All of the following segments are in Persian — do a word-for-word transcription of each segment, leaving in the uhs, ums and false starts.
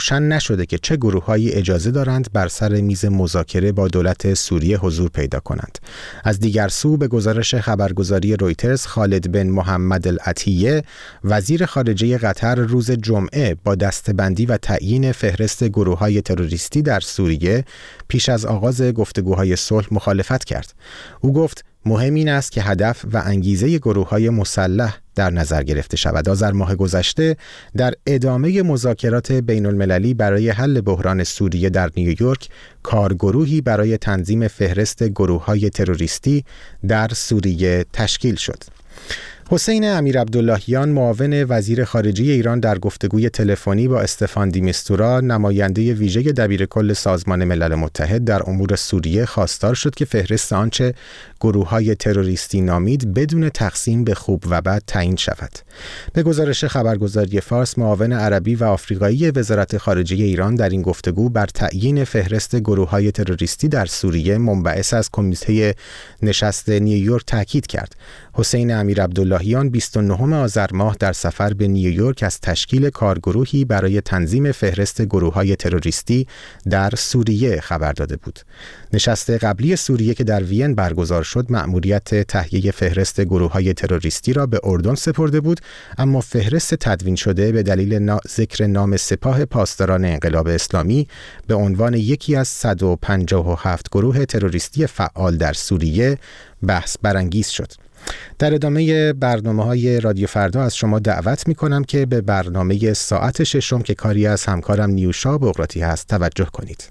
روشن نشده که چه گروه‌هایی اجازه دارند بر سر میز مذاکره با دولت سوریه حضور پیدا کنند. از دیگر سو به گزارش خبرگزاری رویترز، خالد بن محمد العطیه وزیر خارجه قطر روز جمعه با دسته‌بندی و تعیین فهرست گروه‌های تروریستی در سوریه پیش از آغاز گفتگوهای صلح مخالفت کرد. او گفت مهم این است که هدف و انگیزه گروه‌های مسلح در نظر گرفته شود. آذر ماه گذشته در ادامه مذاکرات بین المللی برای حل بحران سوریه در نیویورک، کارگروهی برای تنظیم فهرست گروه‌های تروریستی در سوریه تشکیل شد. حسین امیرعبداللهیان معاون وزیر خارجه ایران در گفتگوی تلفنی با استفان دی میستورا، نماینده ویژه دبیرکل سازمان ملل متحد در امور سوریه، خواستار شد که فهرست آنچه گروه‌های تروریستی نامید بدون تقسیم به خوب و بد تعیین شود. به گزارش خبرگزاری فارس، معاون عربی و آفریقایی وزارت خارجه ایران در این گفتگو بر تعیین فهرست گروه‌های تروریستی در سوریه منبعث از کمیته نشست نیویورک تاکید کرد. حسین امیرعبداللهیان بیست و نهم آذر ماه در سفر به نیویورک از تشکیل کارگروهی برای تنظیم فهرست گروه‌های تروریستی در سوریه خبر داده بود. نشست قبلی سوریه که در وین برگزار شد، مأموریت تهیه فهرست گروه‌های تروریستی را به اردن سپرده بود، اما فهرست تدوین شده به دلیل نا... ذکر نام سپاه پاسداران انقلاب اسلامی به عنوان یکی از صد و پنجاه و هفت گروه تروریستی فعال در سوریه بحث برانگیز شد. در ادامه برنامه‌های رادیو فردا از شما دعوت می‌کنم که به برنامه ساعت ششم که کاری از همکارم نیوشا بغراتی هست توجه کنید.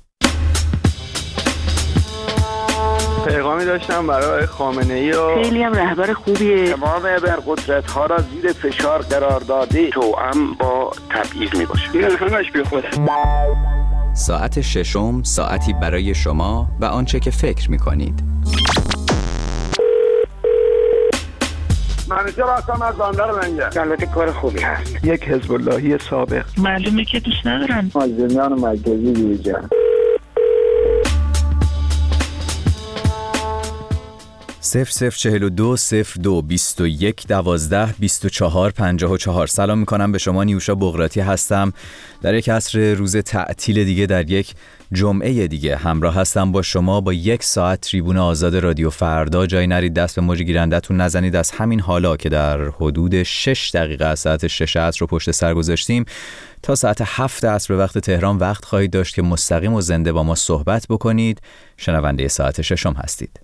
پیغامی داشتم برای خامنه‌ای و خیلی هم رهبر خوبیه. تمام ابرقدرت‌ها را زیر فشار قرار داده، توأم با تبعیض میباشه. این همش بیخوده. ساعت ششم، ساعتی برای شما و آنچه که فکر می‌کنید. منیجر هستم از بندر منگه. البته کار خوبی هست. یک حزب اللهی سابق. معلومه که دوست ندارن. مازنیان مرکزی دیجا. صفر صفر چهل و دو صفر دو بیست و یک دوازده بیست و چهار پنجاه و چهار. سلام میکنم به شما، نیوشا بغراتی هستم. در یک عصر روز تعطیل دیگه، در یک جمعه دیگه همراه هستم با شما با یک ساعت تریبون آزاد رادیو فردا. جای نرید دست به موج گیرندتون نزنید. از همین حالا که در حدود شش دقیقه از ساعت شش عصر رو پشت سر گذاشتیم تا ساعت هفت عصر به وقت تهران وقت خواهید داشت که مستقیم و زنده با ما صحبت بکنید. شنونده ساعت ششم هستید.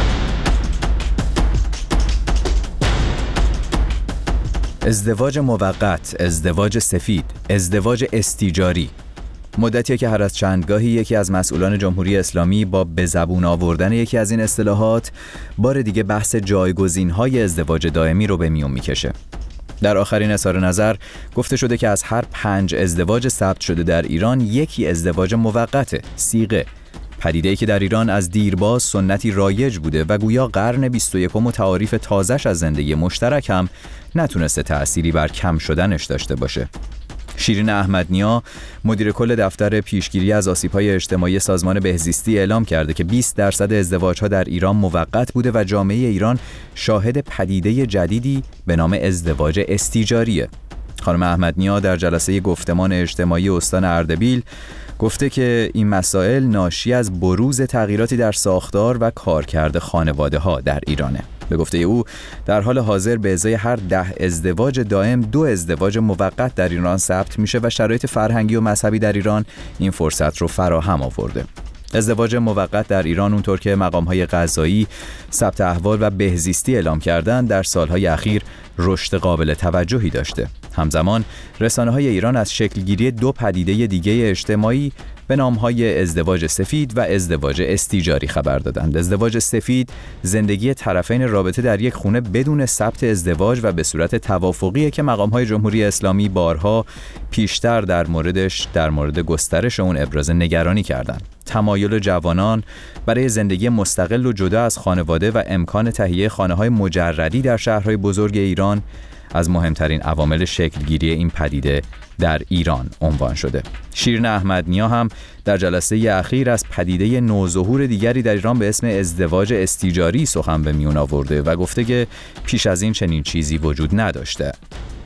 ازدواج موقت، ازدواج سفید، ازدواج استیجاری. مدتیه که هر از چندگاهی یکی از مسئولان جمهوری اسلامی با به زبون آوردن یکی از این اصطلاحات بار دیگه بحث جایگزین‌های ازدواج دائمی رو به میون میکشه. در آخرین اظهار نظر گفته شده که از هر پنج ازدواج ثبت شده در ایران یکی ازدواج موقته، صیغه. پدیده‌ای که در ایران از دیرباز سنتی رایج بوده و گویا قرن بیست و یکم و تعاریف تازه‌اش از زندگی مشترک هم نتونسته تأثیری بر کم شدنش داشته باشه. شیرین احمدنیا، مدیر کل دفتر پیشگیری از آسیب‌های اجتماعی سازمان بهزیستی، اعلام کرده که بیست درصد ازدواج‌ها در ایران موقت بوده و جامعه ایران شاهد پدیده جدیدی به نام ازدواج استیجاریه. خانم احمدنیا در جلسه گفتمان اجتماعی استان اردبیل گفته که این مسائل ناشی از بروز تغییراتی در ساختار و کارکرد خانواده‌ها در ایرانه. به گفته او در حال حاضر به ازای هر ده ازدواج دائم دو ازدواج موقت در ایران ثبت میشه و شرایط فرهنگی و مذهبی در ایران این فرصت رو فراهم آورده. ازدواج موقت در ایران اونطور که مقام‌های قضایی، ثبت احوال و بهزیستی اعلام کردن در سالهای اخیر رشد قابل توجهی داشته. همزمان رسانه‌های ایران از شکلگیری دو پدیده دیگه اجتماعی به نام‌های ازدواج سفید و ازدواج استیجاری خبر دادند. ازدواج سفید زندگی طرفین رابطه در یک خونه بدون ثبت ازدواج و به صورت توافقی که مقام‌های جمهوری اسلامی بارها پیشتر در موردش در مورد گسترش اون ابراز نگرانی کردند. تمایل جوانان برای زندگی مستقل و جدا از خانواده و امکان تهیه خانه‌های مجردی در شهرهای بزرگ ایران از مهمترین عوامل شکلگیری این پدیده در ایران عنوان شده. شیرین احمدنیا هم در جلسه اخیر از پدیده نوظهور دیگری در ایران به اسم ازدواج استیجاری سخن به میون آورده و گفته که پیش از این چنین چیزی وجود نداشته.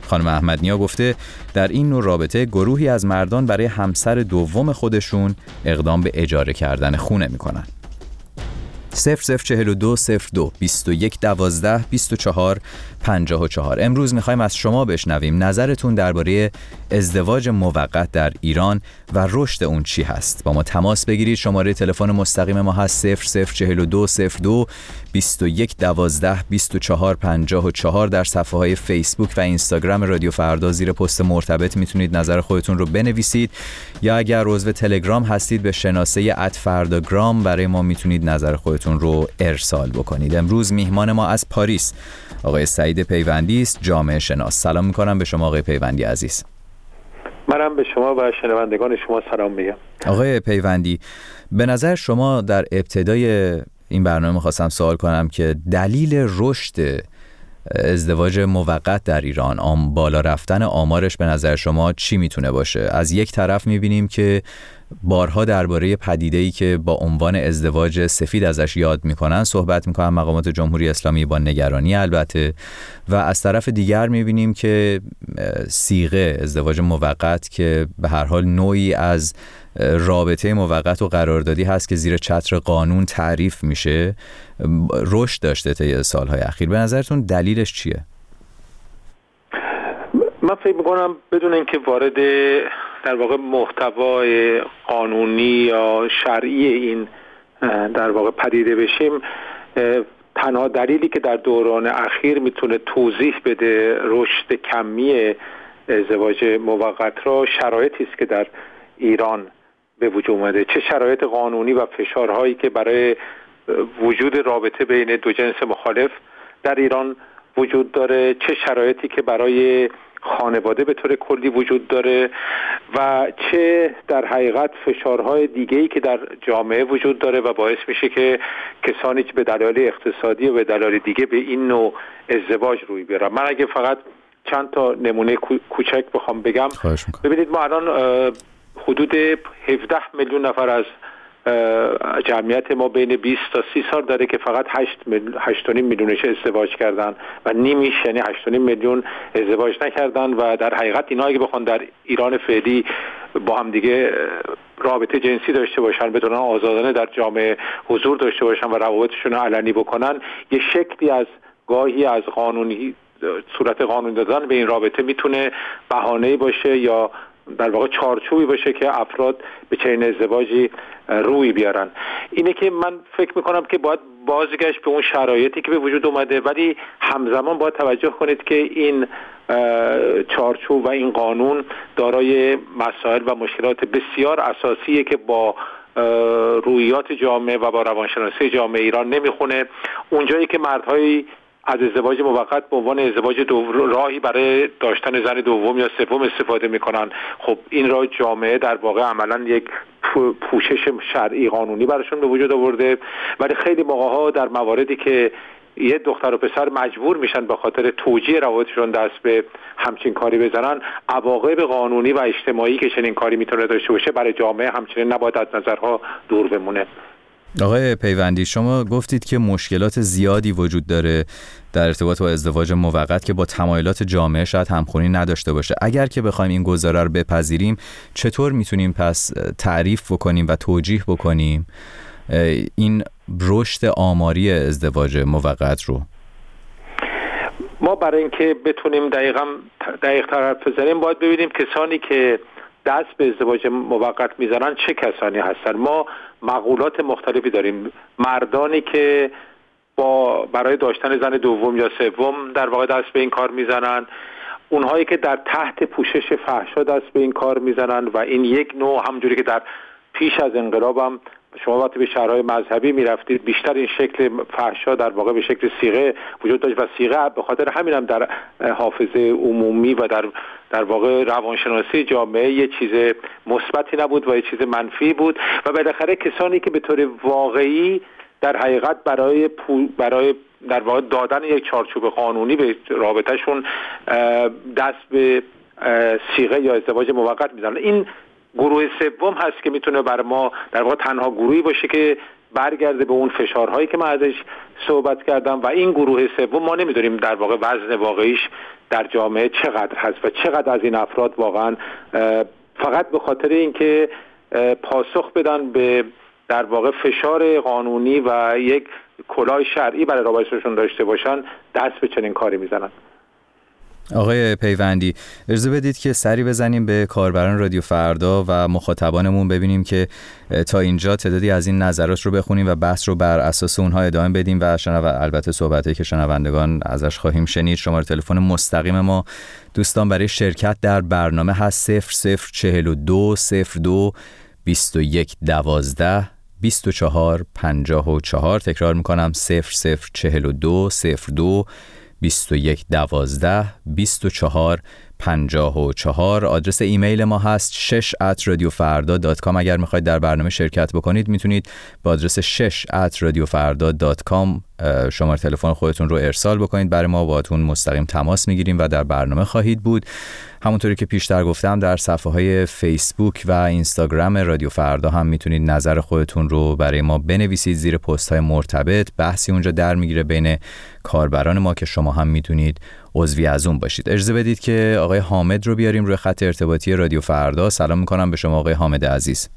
خانم احمدنیا گفته در این نوع رابطه گروهی از مردان برای همسر دوم خودشون اقدام به اجاره کردن خونه میکنن. صفر صفر چهل و دو صفر دو بیست و یک دوازده بیست و چهار پنجاه و چهار. امروز میخوایم از شما بشنویم نظرتون درباره ازدواج موقت در ایران و رشد اون چی هست. با ما تماس بگیرید. شماره تلفن مستقیم ما هست صفر صفر چهل و دو صفر دو بیست و یک دوازده بیست و چهار پنجاه و چهار. در صفحه های فیسبوک و اینستاگرام رادیو فردا زیر پست مرتبط میتونید نظر خودتون رو بنویسید، یا اگر عضو تلگرام هستید به شناسه ات فرداگرام برای ما میتونید نظر خودتون رو ارسال بکنید. امروز میهمان ما از پاریس آقای سعید پیوندی است، جامعه شناس. سلام میکنم به شما آقای پیوندی عزیز. منم به شما و شنوندگان شما سلام میگم. آقای پیوندی، به نظر شما در ابتدای این برنامه میخواستم سوال کنم که دلیل رشد ازدواج موقت در ایران، آم بالا رفتن آمارش به نظر شما چی میتونه باشه؟ از یک طرف میبینیم که بارها درباره پدیده‌ای که با عنوان ازدواج سفید ازش یاد میکنن صحبت میکنن مقامات جمهوری اسلامی، با نگرانی البته، و از طرف دیگر میبینیم که صیغه ازدواج موقت که به هر حال نوعی از رابطه موقت و قراردادی هست که زیر چتر قانون تعریف میشه، رشد داشته طی سالهای اخیر. به نظرتون دلیلش چیه؟ من فکر میکنم بدون اینکه وارد در واقع محتوای قانونی یا شرعی این در واقع پدیده بشیم، تنها دلیلی که در دوران اخیر میتونه توضیح بده رشد کمی ازدواج موقت را شرایطی است که در ایران به وجود اومده، چه شرایط قانونی و فشارهایی که برای وجود رابطه بین دو جنس مخالف در ایران وجود داره، چه شرایطی که برای خانواده به طور کلی وجود داره و چه در حقیقت فشارهای دیگه‌ای که در جامعه وجود داره و باعث میشه که کسانی که به دلایل اقتصادی و به دلایل دیگه به این نوع ازدواج روی بیارن. من اگه فقط چند تا نمونه کوچک بخوام بگم، ببینید ما الان حدود هفده میلیون نفر از جمعیت ما بین بیست تا سی سال داره که فقط هشت و نیم میلیونش ازدواج کردن و نیمیش یعنی هشت و نیم میلیون ازدواج نکردن و در حقیقت اینا اگه بخوان در ایران فعلی با هم دیگه رابطه جنسی داشته باشن، بتونن آزادانه در جامعه حضور داشته باشن و روابطشون رو علنی بکنن، یه شکلی از گاهی از قانونی صورت قانونی دادن به این رابطه میتونه بهانه‌ای باشه یا در واقع چارچوبی باشه که افراد به چنین ازدواجی روی بیارن. اینه که من فکر میکنم که باید بازگشت به اون شرایطی که به وجود اومده، ولی همزمان باید توجه کنید که این چارچوب و این قانون دارای مسائل و مشکلات بسیار اساسیه که با رویات جامعه و با روانشناسی جامعه ایران نمیخونه. اونجایی که مردهای از ازدواج موقت به عنوان ازدواج دو راهی برای داشتن زن دوم یا سوم استفاده میکنن، خب این را جامعه در واقع عملا یک پوشش شرعی قانونی براشون به وجود آورده، ولی خیلی موقع‌ها در مواردی که یه دختر و پسر مجبور میشن به خاطر توجیه روابطشون دست به همچین کاری بزنن، عواقب قانونی و اجتماعی که چنین کاری میتونه داشته باشه برای جامعه همچنین نباید از نظرها دور بمونه. آقای پیوندی، شما گفتید که مشکلات زیادی وجود داره در ارتباط با ازدواج موقت که با تمایلات جامعه شاید همخوانی نداشته باشه. اگر که بخوایم این گزاره رو بپذیریم، چطور میتونیم پس تعریف بکنیم و توجیه بکنیم این رشد آماری ازدواج موقت رو؟ ما برای اینکه بتونیم دقیقاً دقیق طرف بزنیم باید ببینیم کسانی که دست به ازدواج موقت میزنن چه کسانی هستن. ما مقولات مختلفی داریم. مردانی که با برای داشتن زن دوم یا سوم در واقع دست به این کار میزنن، اونهایی که در تحت پوشش فحشا دست به این کار میزنن و این یک نوع، همونجوری که در پیش از انقلاب هم شما وقتی به شهرهای مذهبی میرفتید بیشتر این شکل فحشا در واقع به شکل صیغه وجود داشت و صیغه به خاطر همین هم در حافظه عمومی و در در واقع روانشناسی جامعه یه چیز مثبتی نبود و یه چیز منفی بود و بالاخره کسانی که به طور واقعی در حقیقت برای پول برای در واقع دادن یک چارچوب قانونی به رابطهشون دست به صیغه یا ازدواج موقت میزنن. این گروه سوم هست که میتونه بر ما در واقع تنها گروهی باشه که برگرده به اون فشارهایی که من ازش صحبت کردم و این گروه سوم ما نمیدونیم در واقع وزن واقعیش در جامعه چقدر هست و چقدر از این افراد واقعا فقط به خاطر اینکه پاسخ بدن به در واقع فشار قانونی و یک کلاه شرعی برای رابطه‌شون داشته باشن دست به چنین کاری میزنن. آقای پیوندی، اجازه بدید که سری بزنیم به کاربران رادیو فردا و مخاطبانمون، ببینیم که تا اینجا تعدادی از این نظرات رو بخونیم و بحث رو بر اساس اونها ادامه بدیم و شنو البته صحبتایی که شنوندگان ازش خواهیم شنید. شماره تلفن مستقیم ما دوستان برای شرکت در برنامه هست صفر صفر چهل و دو صفر دو بیست و یک دوازده بیست و چهار پنجاه و چهار. تکرار میکنم صفر صفر چهل و دو صفر دو بیست و یک دوازده بیست و چهار پنجاه و چهار. آدرس ایمیل ما هست شش ات رادیو فردا دات کام. اگر میخواید در برنامه شرکت بکنید میتونید با آدرس شش ات رادیو فردا دات کام شماره تلفن خودتون رو ارسال بکنید، برای ما باهاتون مستقیم تماس میگیریم و در برنامه خواهید بود. همونطوری که پیشتر گفتم در صفحه های فیسبوک و اینستاگرام رادیو فردا هم میتونید نظر خودتون رو برای ما بنویسید زیر پست های مرتبط. بحثی اونجا در میگیره بین کاربران ما که شما هم میتونید عضوی از اون باشید. اجازه بدید که آقای حامد رو بیاریم روی خط ارتباطی رادیو فردا. سلام میکنم به شما آقای حامد عزیز.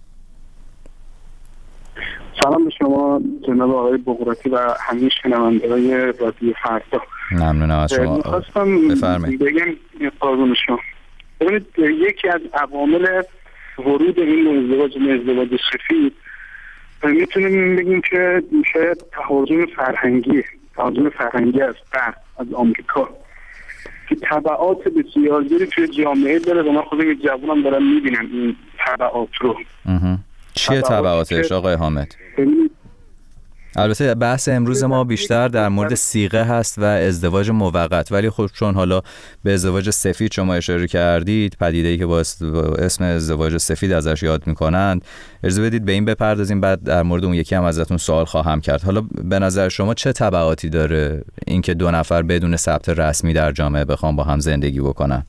سلام به شما جناب آقای بقراتی و همه شنوندگان رادیو فردا. ممنونم از شما. می‌خواستم بفرمایید. بگم قربون شما. ببینید یکی از عوامل ورود این ازدواج ازدواج سفید میتونیم بگیم که شاید تهاجم فرهنگی تهاجم فرهنگی از غرب از آمریکا که تبعات بسیار زیادی توی جامعه داره و من خودم جوانم دارم میبینم این تبعات رو. چیه تبعاتش آقای حامد؟ البته بحث امروز ما بیشتر در مورد صیغه هست و ازدواج موقت، ولی خب چون حالا به ازدواج سفید شما اشاره کردید، پدیده‌ای که با اسم ازدواج سفید ازش یاد میکنند، اجازه بدید به این بپردازیم، بعد در مورد اون یکی هم ازتون سوال خواهم کرد. حالا به نظر شما چه تبعاتی داره اینکه دو نفر بدون ثبت رسمی در جامعه بخوام با هم زندگی بکنن؟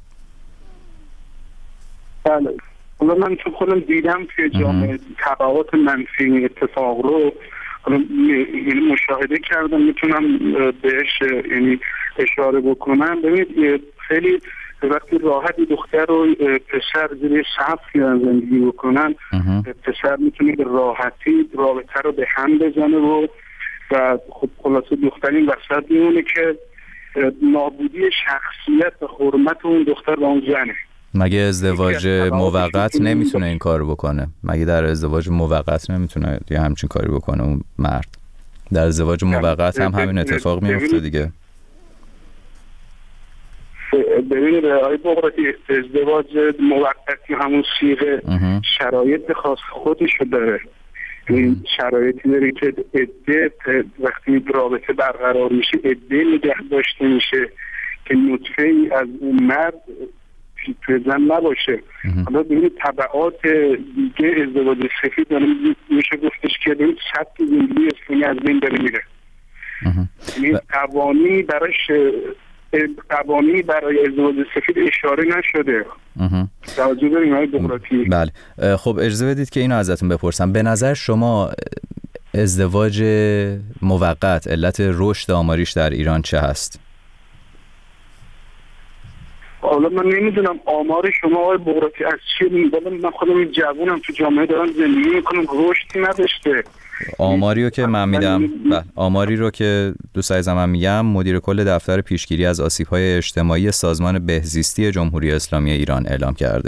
بله، حالا من چون خودم دیدم توی جامعه تبعات منفی این اتفاق رو یعنی مشاهده کردم، میتونم بهش یعنی اشاره بکنم. ببینید خیلی وقتی راحتی دختر رو پسر زیر سقف زندگی بکنن، پسر میتونه به راحتی رابطه رو به هم بزنه و و خب خلاصه دختر این وسط میمونه که نابودی شخصیت و حرمت اون دختر و اون زنه. مگه ازدواج موقت نمیتونه این کارو بکنه؟ مگه در ازدواج موقت نمیتونه یه همچین کاری بکنه اون مرد؟ در ازدواج موقت هم همین اتفاق میفته دیگه. ببینید آقای بقراتی، ازدواج موقتی همون صیغه شرایط خاص خودشو داره. این شرایطی داره که عده وقتی رابطه برقرار میشه عده نگه داشته میشه که نطفه ای از اون مرد توی زن نباشه. حالا ببینید تبعات دیگه ازدواج سفید داره، میشه گفتش که ببینید سبک زندگی اسلامی از بین داره میره. یعنی قوانینی براش قوانینی برای ازدواج سفید اشاره نشده. توجه داریم های بقراتی؟ بله. خب اجازه بدید که اینو ازتون بپرسم. به نظر شما ازدواج موقت علت رشد آماریش در ایران چه هست؟ حالا من نمیدونم آمار شما آقای بقراتی از چیه میدونم. من خودم این جوونم تو جامعه دارم زندگی میکنم، رشدی نداشته. آماری رو که من میدم، آماری رو که دوست عزیزم من میگم، مدیر کل دفتر پیشگیری از آسیب‌های اجتماعی سازمان بهزیستی جمهوری اسلامی ایران اعلام کرده.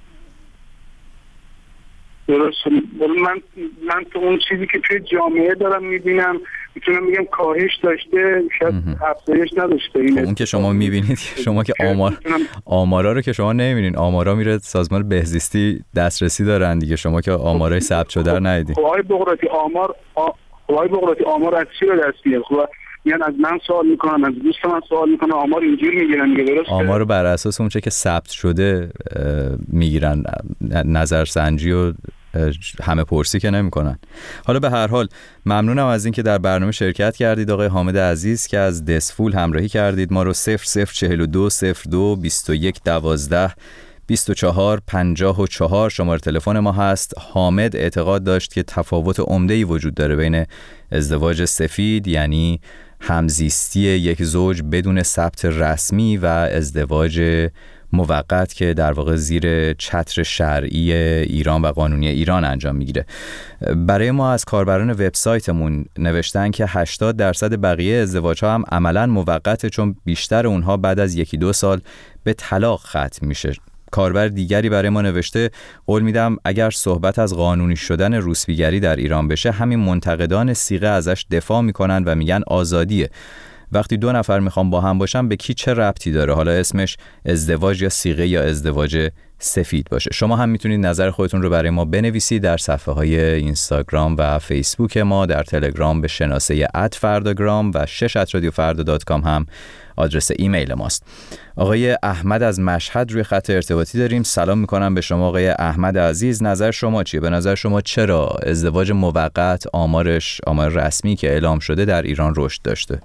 درست. من من تو اون چیزی که توی جامعه دارم میبینم میتونم بگم کاهش داشته، شاید افزایش نداشته. این اون که شما میبینید، شما که آمار آمارا رو که شما نمیبینید، آمارا میره سازمان بهزیستی دسترسی دارن دیگه، شما که آمارای ثبت شده رو ندیدید. خب آقای بقراتی آمار آقای بقراتی آمار از چی به دست میاد؟ خب میان از من سوال میکنن، از دوست من سوال میکنن، آمار اینجوری میگیرن دیگه. درسته؟ آمار رو بر اساس اون چه که ثبت شده میگیرن، نظرسنجی و همه پرسی که نمی کنن. حالا به هر حال ممنونم از اینکه در برنامه شرکت کردید آقای حامد عزیز که از دسفول همراهی کردید. ما رو صفر صفر چهل و دو صفر دو بیست و یک دوازده بیست و چهار پنجاه و چهار شماره تلفن ما هست. حامد اعتقاد داشت که تفاوت عمده‌ای وجود داره بین ازدواج سفید، یعنی همزیستی یک زوج بدون ثبت رسمی، و ازدواج موقت که در واقع زیر چتر شرعی ایران و قانونی ایران انجام میگیره. برای ما از کاربران وبسایتمون نوشتن که هشتاد درصد بقیه ازدواج‌ها هم عملاً موقته، چون بیشتر اونها بعد از یکی دو سال به طلاق ختم میشه. کاربر دیگری برای ما نوشته قول میدم اگر صحبت از قانونی شدن روسبیگری در ایران بشه، همین منتقدان صیغه ازش دفاع میکنن و میگن آزادیه. وقتی دو نفر میخوام با هم باشن به کی چه ربطی داره، حالا اسمش ازدواج یا صیغه یا ازدواج سفید باشه. شما هم میتونید نظر خودتون رو برای ما بنویسید در صفحه های اینستاگرام و فیسبوک ما، در تلگرام به شناسه ات فرداگرام و شش ات رادیو فردا دات کام هم آدرس ایمیل ماست. آقای احمد از مشهد روی خط ارتباطی داریم. سلام میکنم به شما آقای احمد عزیز. نظر شما چیه؟ به نظر شما چرا ازدواج موقت آمارش، آمار رسمی که اعلام شده، در ایران رشد داشته؟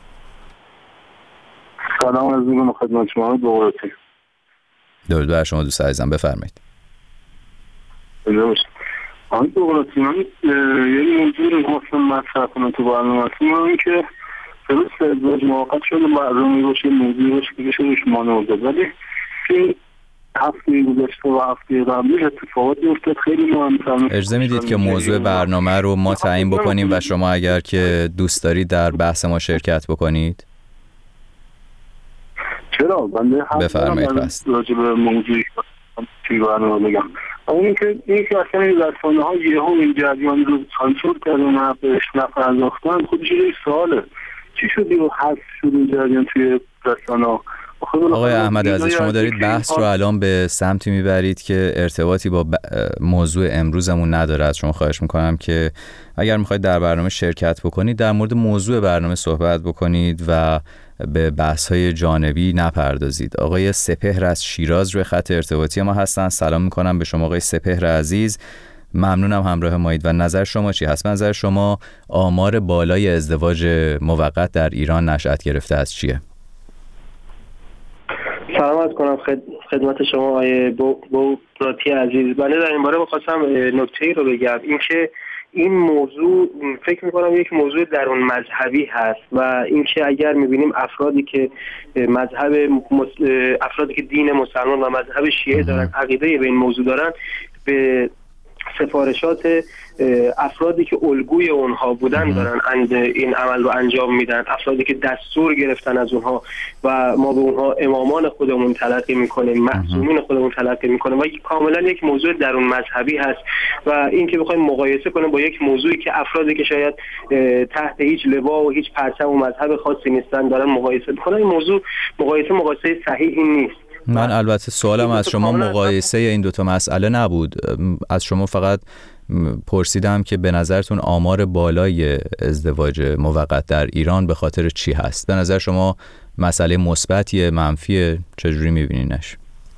سلام از میکنم خدمت شما. دوباره درود بر شما دوست عزیزم، بفرمایید. آن دوباره من یه موضوع رو خواستم مطرح کنم تو برنامه هستم، این که درست ازدواج موقت شده برنامه باشه، موضوعی باشه که بشه روش مانورده، ولی که هفته گذشته و هفته قبلی اتفاقات افتاد خیلی مهم‌تر. اجازه میدید که موضوع برنامه رو ما تعیین بکنیم و شما اگر که دوست دارید در بحث ما شرکت بکنید؟ چرا؟ بنده بفرمایید. پس راجع به موضوعی که برنامه بگم، اون که این که اصلا این رسانه ها یه هم این جریان رو سانسور کردن و بهش نپرداختن، خودش یه سواله چی شدی و حذف شد این جریان توی رسانه ها. آقای احمد عزیز، شما دارید بحث رو الان به سمتی میبرید که ارتباطی با موضوع امروزمون نداره. از شما خواهش میکنم که اگر میخواید در برنامه شرکت بکنید، در مورد موضوع برنامه صحبت بکنید و به بحث‌های جانبی نپردازید. آقای سپهر از شیراز روی خط ارتباطی ما هستن. سلام میکنم به شما آقای سپهر عزیز. ممنونم همراه مایید و نظر شما چی هست؟ نظر شما آمار بالای ازدواج موقت در ایران نشأت گرفته از چیه؟ سلام عرض کنم خدمت شما آقای بوراتی عزیز. بله، در این باره می‌خواستم نکته‌ای رو بگم، این که این موضوع فکر می‌کنم یک موضوع درون مذهبی هست و اینکه اگر می‌بینیم افرادی که مذهب افرادی که دین مسلمان و مذهب شیعه دارن، عقیده به این موضوع دارن، به سفارشات افرادی که الگوی اونها بودن دارن این عمل رو انجام میدن، افرادی که دستور گرفتن از اونها و ما به اونها امامان خودمون تلقی میکنیم، معصومین خودمون تلقی میکنیم و کاملا یک موضوع درون مذهبی هست و این که بخوایم مقایسه کنیم با یک موضوعی که افرادی که شاید تحت هیچ لوا و هیچ پرچم و مذهب خاصی نیستن دارن مقایسه میکنن، این موضوع مقایسه مقایسه صحیحی نیست. من البته سوالم از شما مقایسه این دوتا مسئله نبود، از شما فقط پرسیدم که به نظرتون آمار بالای ازدواج موقت در ایران به خاطر چی هست؟ به نظر شما مسئله مثبتیه، منفیه؟ چجوری میبینینش؟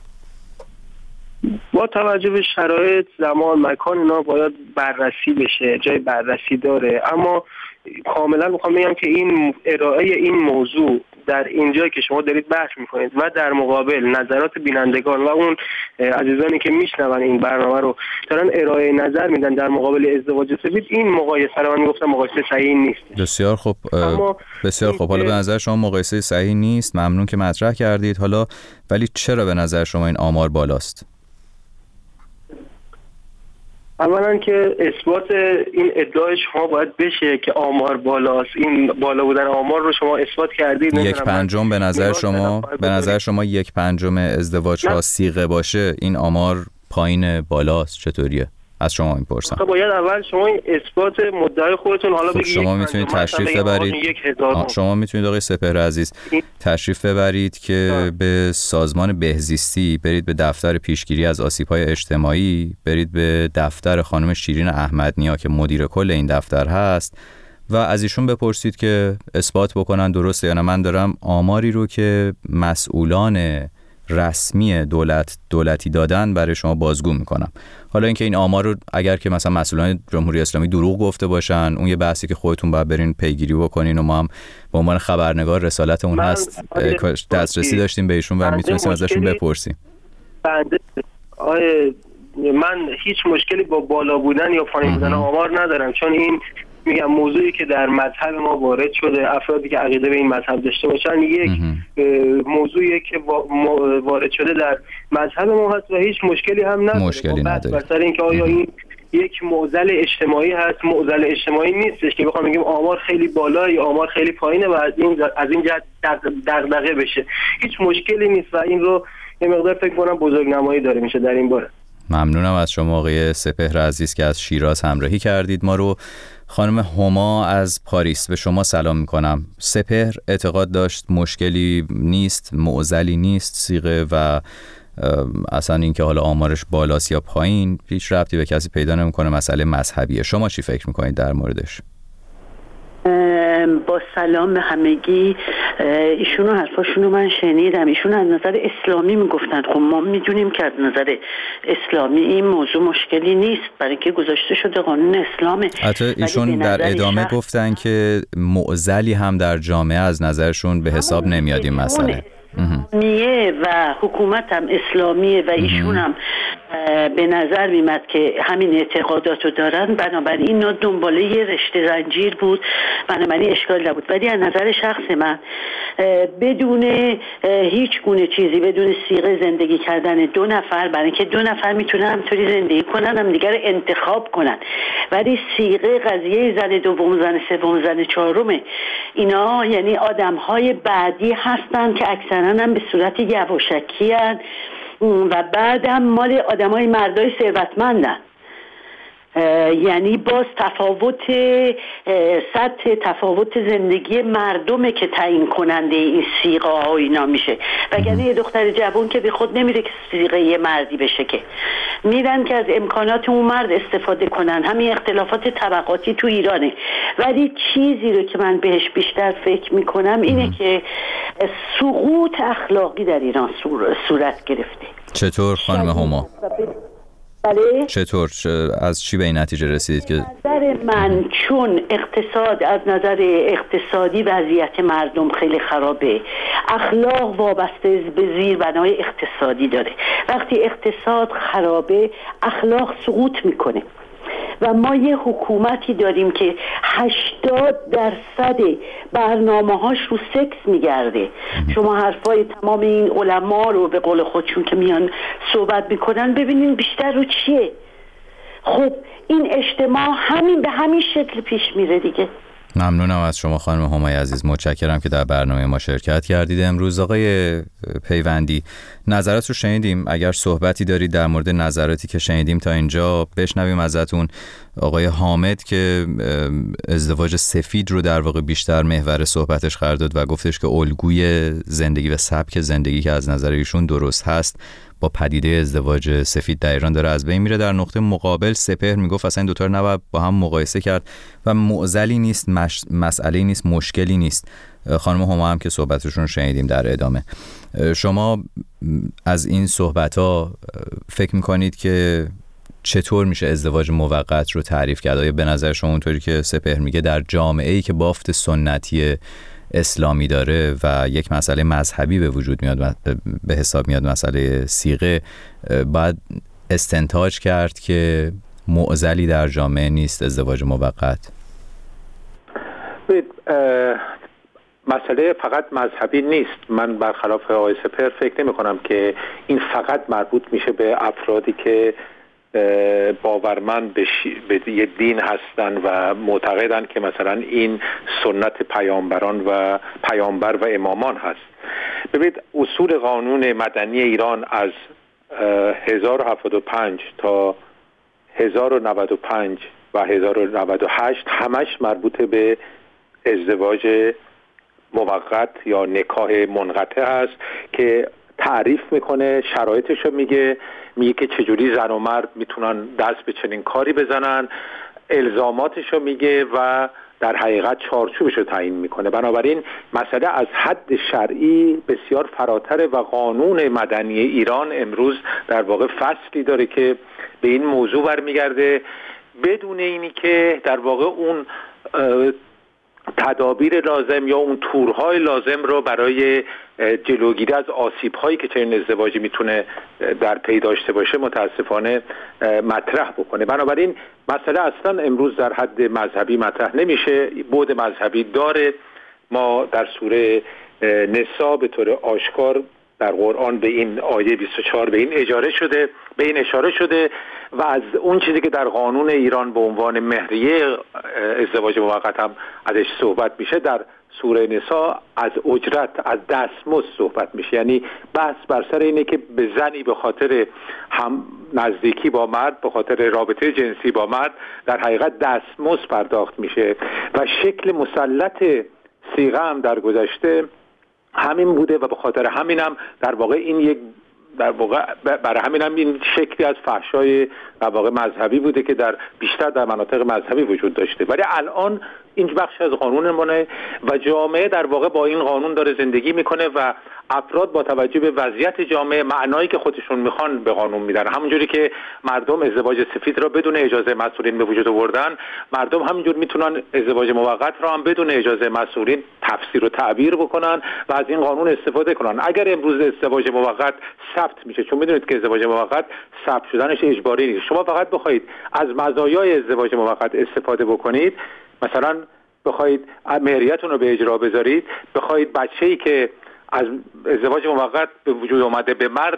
با توجه به شرایط، زمان، مکان اینا باید بررسی بشه، جای بررسی داره، اما کاملا میخوام بگم که این ارائه این موضوع در اینجایی که شما دارید بحث میکنید و در مقابل نظرات بینندگان و اون عزیزانی که میشنون این برنامه رو دارن ارائه نظر میدن در مقابل ازدواج سفید، این مقایسه رو من گفتم مقایسه صحیح نیست. بسیار خوب، بسیار خوب. حالا به نظر شما مقایسه صحیح نیست، ممنون که مطرح کردید. حالا ولی چرا به نظر شما این آمار بالاست؟ اولا که اثبات این ادعای شما باید بشه که آمار بالاست. این بالا بودن آمار رو شما اثبات کردید. یک پنجم به نظر شما به نظر شما یک پنجم ازدواج ها صیغه باشه، این آمار پایین بالاست؟ چطوریه؟ از شما میپرسم. خب باید اول شما این اثبات مدعای خودتون حالا خب بگید. شما میتونید تشریف ببرید. شما میتونید آقای سپهر عزیز تشریف ببرید که به سازمان بهزیستی برید، به دفتر پیشگیری از آسیب‌های اجتماعی برید، به دفتر خانم شیرین احمدنیا که مدیر کل این دفتر هست و از ایشون بپرسید که اثبات بکنن درسته یا نه. من دارم آماری رو که مسئولان رسمی دولت دولتی دادن برای شما بازگو میکنم. حالا اینکه این آمار رو اگر که مثلا مسئولان جمهوری اسلامی دروغ گفته باشن، اون یه بحثی که خودتون باید برین پیگیری بکنین و ما هم به عنوان خبرنگار رسالتمون هست دسترسی داشتیم به ایشون و میتونستیم ازشون بپرسیم. بنده آه من هیچ مشکلی با بالا بودن یا پایین بودن آمار ندارم، چون این میگم موضوعی که در مذهب ما وارد شده، افرادی که عقیده به این مذهب داشته باشن، یک موضوعیه که وارد شده در مذهب ما هست و هیچ مشکلی هم نداره. مشکلی نداره. بسر اینکه آیا این یک معضل اجتماعی هست، معضل اجتماعی نیستش که بخوام بگیم آمار خیلی بالا یا آمار خیلی پایینه و از این از این جهت دغدغه بشه. هیچ مشکلی نیست و این رو یه مقدار فکر کنم بزرگنمایی داره میشه در این باره. ممنونم از شما آقای سپهر عزیز که از شیراز همراهی کردید ما رو. خانم هما از پاریس، به شما سلام میکنم. سپهر اعتقاد داشت مشکلی نیست، معضلی نیست صیغه و اصلا اینکه حالا آمارش بالاست یا پایین هیچ ربطی به کسی پیدا نمیکنه، مسئله مذهبیه. شما چی فکر میکنید در موردش؟ با سلام به همگی. ایشونو حرفاشونو من شنیدم، ایشون از نظر اسلامی میگفتن. خب ما میدونیم که از نظر اسلامی این موضوع مشکلی نیست، برای اینکه گذاشته شده قانون اسلامه. حتی ایشون در ادامه شخص... گفتن که معضلی هم در جامعه از نظرشون به حساب نمیاد این مسئله. اسلامیه و حکومت هم اسلامیه و ایشون هم به نظر میمد که همین اعتقاداتو دارن، بنابراین اینا دنباله یه رشته زنجیر بود، بنابراین اشکال نبود. ولی از نظر شخص من بدون هیچ گونه چیزی، بدون صیغه زندگی کردن دو نفر، برای اینکه دو نفر میتونن همطوری زندگی کنن، هم دیگر انتخاب کنن، ولی صیغه قضیه زن دوم، زن سوم، زن چهارم، اینا یعنی آدمهای بعدی هستن که اکثرا هم به صورت یواشکی هستن و بعدم مال آدمای مردای ثروتمندن. یعنی باز تفاوت سطح تفاوت زندگی مردمه که تعیین کننده این صیغه ها اینا میشه. وگرنه یه دختر جوان که به خود نمیره که صیغه یه مردی بشه، که میرن که از امکانات اون مرد استفاده کنن. همین اختلافات طبقاتی تو ایرانه. ولی چیزی رو که من بهش بیشتر فکر میکنم اینه که سقوط اخلاقی در ایران صورت گرفته. چطور خانم هما؟ بله؟ چطور؟ از چی به این نتیجه رسیدید که؟ نظر من چون اقتصاد، از نظر اقتصادی وضعیت مردم خیلی خرابه، اخلاق وابسته به زیربنای اقتصادی داره. وقتی اقتصاد خرابه اخلاق سقوط میکنه و ما یه حکومتی داریم که هشتاد درصد برنامه هاش رو سکس میگرده. شما حرفای تمام این علما رو به قول خودشون که میان صحبت میکنن ببینین بیشتر رو چیه. خب این اجتماع همین به همین شکل پیش میره دیگه. ممنونم از شما خانم همای عزیز، متشکرم که در برنامه ما شرکت کردید امروز. آقای پیوندی، نظرات رو شنیدیم، اگر صحبتی دارید در مورد نظراتی که شنیدیم تا اینجا بشنویم ازتون. آقای حامد که ازدواج سفید رو در واقع بیشتر محور صحبتش قرار داد و گفتش که الگوی زندگی و سبک زندگی که از نظر ایشون درست هست با پدیده ازدواج سفید در ایران داره از بین میره. در نقطه مقابل سپهر میگفت اصلا این دوتا رو نباید با هم مقایسه کرد و معضلی نیست، مش... مسئله نیست، مشکلی نیست. خانم هما هم که صحبتشون رو شنیدیم در ادامه. شما از این صحبت‌ها فکر میکنید که چطور میشه ازدواج موقت رو تعریف کرد؟ آیا به نظر شما اونطوری که سپهر میگه در جامعه‌ای که بافت سنتی اسلامی داره و یک مسئله مذهبی به وجود میاد، به حساب میاد مسئله صیغه، باید استنتاج کرد که معضلی در جامعه نیست ازدواج موقت؟ مسئله فقط مذهبی نیست. من برخلاف آقای سپهر فکر نمی کنم که این فقط مربوط میشه به افرادی که باورمند به, شی... به یه دین هستن و معتقدن که مثلا این سنت پیامبران و پیامبر و امامان هست. ببینید اصول قانون مدنی ایران از هزار و هفتاد و پنج تا هزار و نود و پنج و هزار و نود و هشت همش مربوط به ازدواج موقت یا نکاح منقطع هست که تعریف میکنه، شرایطشو میگه، میگه که چجوری زن و مرد میتونن دست به چنین کاری بزنن، الزاماتشو میگه و در حقیقت چارچوبشو تعیین میکنه. بنابراین مسئله از حد شرعی بسیار فراتره و قانون مدنی ایران امروز در واقع فصلی داره که به این موضوع برمیگرده بدون اینی که در واقع اون تدابیر لازم یا اون تورهای لازم رو برای جلوگیری از آسیب‌هایی که چنین ازدواجی میتونه در پی داشته باشه متاسفانه مطرح بکنه. بنابراین مسئله اصلا امروز در حد مذهبی مطرح نمیشه، بعد مذهبی داره. ما در سوره نساء به طور آشکار در قرآن به این آیه بیست و چهار به این اشاره شده به این اشاره شده و از اون چیزی که در قانون ایران به عنوان مهریه ازدواج موقت هم ازش صحبت میشه، در سوره نساء از اجرت، از دستمزد صحبت میشه. یعنی بحث بر سر اینه که به زنی به خاطر هم نزدیکی با مرد، به خاطر رابطه جنسی با مرد در حقیقت دستمزد پرداخت میشه و شکل مسلط صیغه هم در گذشته همین بوده و به خاطر همینم در واقع این یک در واقع برای همینم این شکلی از فحشای در واقع مذهبی بوده که در بیشتر در مناطق مذهبی وجود داشته. ولی الان این بخش از قانونمونه و جامعه در واقع با این قانون داره زندگی میکنه و افراد با توجه به وضعیت جامعه معنایی که خودشون میخوان به قانون میدن. همونجوری که مردم ازدواج سفید را بدون اجازه مسئولین به وجود آوردن، مردم همینجور میتونن ازدواج موقت را هم بدون اجازه مسئولین تفسیر و تعبیر بکنن و از این قانون استفاده کنن. اگر امروز ازدواج موقت ثبت میشه، چون میدونید که ازدواج موقت ثبت شدنش اجباری نیست، شما فقط بخواید از مزایای ازدواج موقت استفاده بکنید، مثلا بخواید مهریتون رو به اجرا بذارید، بخواید بچه‌ای که از ازدواج موقت به وجود اومده به مرد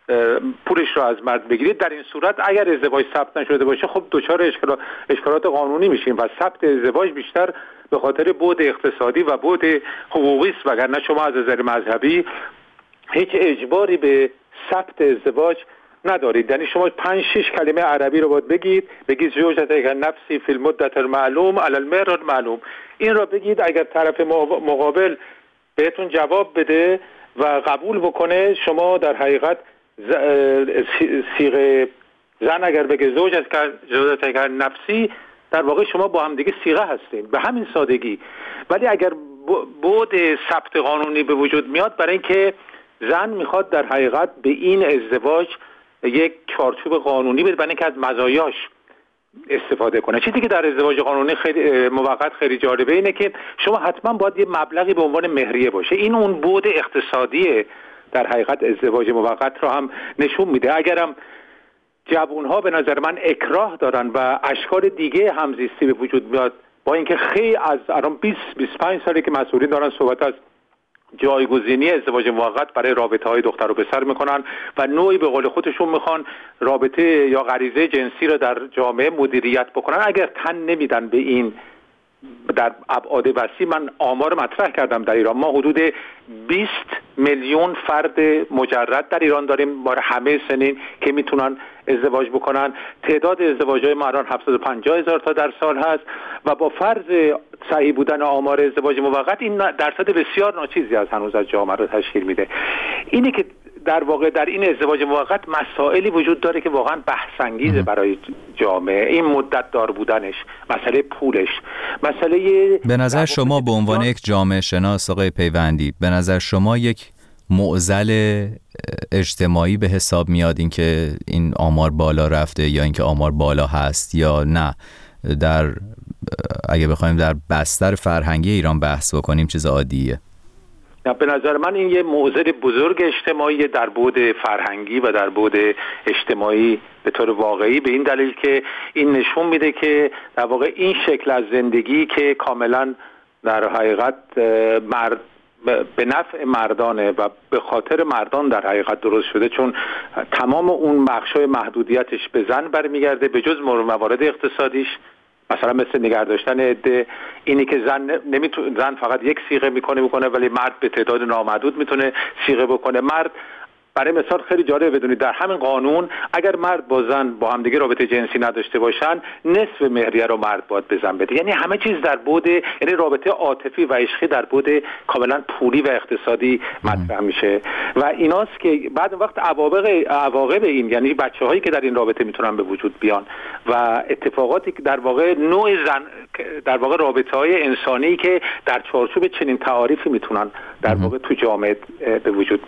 پولش رو از مرد بگیرید، در این صورت اگر ازدواج ثبت نشده باشه خب دچار اشکالات قانونی میشیم و ثبت ازدواج بیشتر به خاطر بعد اقتصادی و بعد حقوقی است، وگرنه شما از نظر مذهبی هیچ اجباری به ثبت ازدواج ندارید. یعنی شما پنج شش کلمه عربی رو باید بگید، بگید زوجتک نفسی فی المدت المعلوم علی المهر المعلوم. این رو بگید، اگر طرف مقابل بهتون جواب بده و قبول بکنه، شما در حقیقت صیغه زن اگر بگه زوجتک نفسی، در واقع شما با هم دیگه صیغه هستین به همین سادگی. ولی اگر بعد ثبت قانونی به وجود میاد، برای اینکه زن میخواد در حقیقت به این ازدواج یک چارچوب قانونی بده، برای اینکه از مزایاش استفاده کنه. چیزی که در ازدواج قانونی خیلی موقت خیلی جالبه اینه که شما حتما باید یه مبلغی به عنوان مهریه باشه. این اون بعد اقتصادی در حقیقت ازدواج موقت رو هم نشون میده. اگرم جوانها به نظر من اکراه دارن و اشکال دیگه همزیستی به وجود میاد، با اینکه خیلی از الان بیست بیست و پنج ساله که مسئولین دارن صحبت از جایگزینی ازدواج موقت برای رابطه های دختر و پسر میکنن و نوعی به قول خودشون میخوان رابطه یا غریزه جنسی رو در جامعه مدیریت بکنن. اگر تن نمیدن به این در ابعاد وسیع، من آمار مطرح کردم در ایران ما حدود بیست میلیون فرد مجرد در ایران داریم بار همه سنین که میتونن ازدواج بکنن. تعداد ازدواج‌های ما الان هفتصد و پنجاه هزار تا در سال هست و با فرض صحیح بودن آمار ازدواج موقت، این درصد بسیار ناچیزی از هنوز از جامعه رو تشکیل میده. اینه که در واقع در این ازدواج موقت مسائلی وجود داره که واقعا بحث انگیزه برای جامعه. این مدت دار بودنش، مسئله پولش، مسئله به نظر شما به عنوان یک جامعه شناس آقای پیوندی، به نظر شما یک معضل اجتماعی به حساب میاد این که این آمار بالا رفته یا اینکه آمار بالا هست، یا نه در اگه بخوایم در بستر فرهنگی ایران بحث بکنیم چیز عادیه؟ به نظر من این یه معضل بزرگ اجتماعی در بعد فرهنگی و در بعد اجتماعی به طور واقعی، به این دلیل که این نشون میده که در واقع این شکل از زندگی که کاملا در حقیقت مرد به نفع مردانه و به خاطر مردان در حقیقت درست شده، چون تمام اون بخشای محدودیتش به زن برمیگرده به جز موارد اقتصادیش، مثلا مثل نگه داشتن عده، اینی که زن نمیتونه، زن فقط یک صیغه میکنه میکنه ولی مرد به تعداد نامحدود میتونه صیغه بکنه. مرد برای مثال خیلی جالبه بدونید در همین قانون اگر مرد با زن با هم دیگه رابطه جنسی نداشته باشن، نصف مهریه رو مرد باید به زن بده. یعنی همه چیز در بعد، یعنی رابطه عاطفی و عشقی در بعد کاملا پولی و اقتصادی مطرح میشه و ایناست که بعد وقت عواقب عواقب این، یعنی بچه‌هایی که در این رابطه میتونن به وجود بیان و اتفاقاتی که در واقع نوع زن در واقع رابطه‌های انسانی که در چارچوب چنین تعاریفی میتونن در واقع تو جامعه به وجود بیان.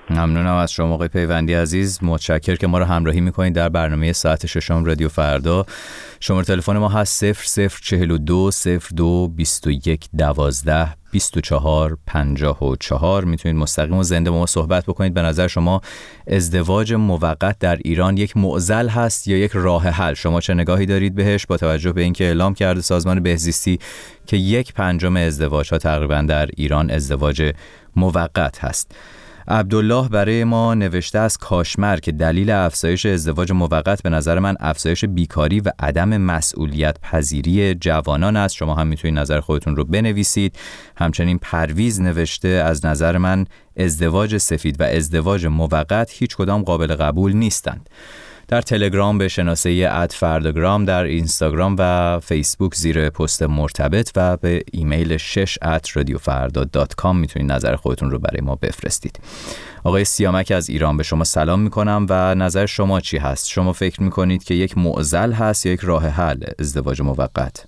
ممنونم از شما آقای پیوندی عزیز، متشکرم که ما رو همراهی میکنید در برنامه ساعت ششم رادیو فردا. شماره تلفن ما هست صفر صفر چهل و دو صفر دو بیست و یک دوازده بیست و چهار پنجاه و چهار. میتونید مستقیم و زنده با ما صحبت بکنید. به نظر شما ازدواج موقت در ایران یک معضل هست یا یک راه حل؟ شما چه نگاهی دارید بهش با توجه به اینکه اعلام کرده سازمان بهزیستی که یک پنجم ازدواج ها تقریبا در ایران ازدواج موقت هست؟ عبدالله برای ما نوشته از کاشمر که دلیل افزایش ازدواج موقت به نظر من افزایش بیکاری و عدم مسئولیت پذیری جوانان است. شما هم میتونید نظر خودتون رو بنویسید. همچنین پرویز نوشته از نظر من ازدواج سفید و ازدواج موقت هیچ کدام قابل قبول نیستند. در تلگرام به شناسه ات فرداگرام، در اینستاگرام و فیسبوک زیر پست مرتبط و به ایمیل شش ات رادیو فردا دات کام میتونید نظر خودتون رو برای ما بفرستید. آقای سیامک از ایران به شما سلام میکنم و نظر شما چی هست؟ شما فکر میکنید که یک معضل هست یا یک راه حل ازدواج موقت؟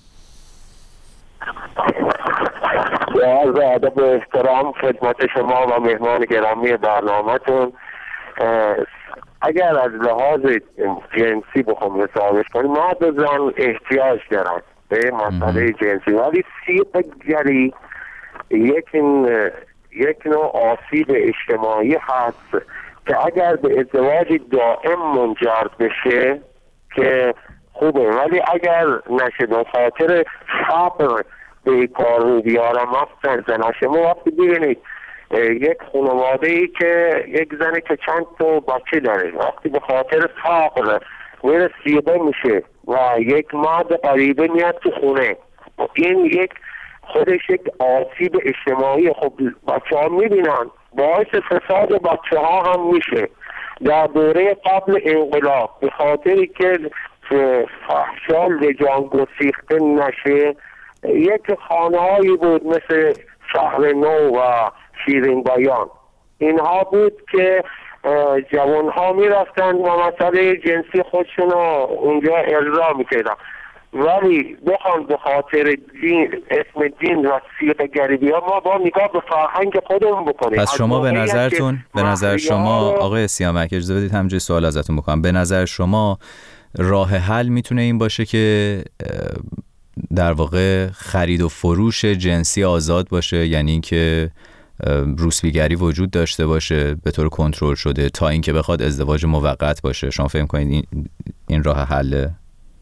عرض ادب و احترام خدمت شما و مهمان گرامی برنامه‌تون. اگر از لحاظ جنسی بخوام حسابش کنیم، مرد و زن احتیاج دارن به مسئله جنسی، ولی سیغ گری یک یک نوع آسیب اجتماعی هست که اگر به ازدواج دائم منجر بشه که خوبه، ولی اگر نشه به خاطر فقر به کار رو بیارم مفتن نشه. ما وقتی ببینید یک خانواده ای که یک زنی که چند تا بچه داره وقتی به خاطر فقر میره سیغه میشه و یک مرد غریبه میاد تو خونه، این یک خودش یک آسیب اجتماعی. خب بچه ها میبینن باعث فساد بچه ها هم میشه. در دوره قبل انقلاب به خاطری که فحشا لجان گسیخته نشه، یک خانه هایی بود مثل شهر نو و شیرین بیان، اینها بود که جوان ها می رفتن و مسئله جنسی خودشون رو اونجا ارضا می کردن. ولی بخوان به خاطر دین، اسم دین و سیغه گریبی ها، ما با نگاه به فرهنگ خودمون بکنیم. پس شما به نظرتون به نظر شما آقای سیامک، اجازه بدید همینجوری سوال ازتون بکنم، به نظر شما راه حل میتونه این باشه که در واقع خرید و فروش جنسی آزاد باشه، یعنی اینکه روسبیگری وجود داشته باشه به طور کنترل شده تا اینکه بخواد ازدواج موقت باشه؟ شما فهم کنید این, این راه حله؟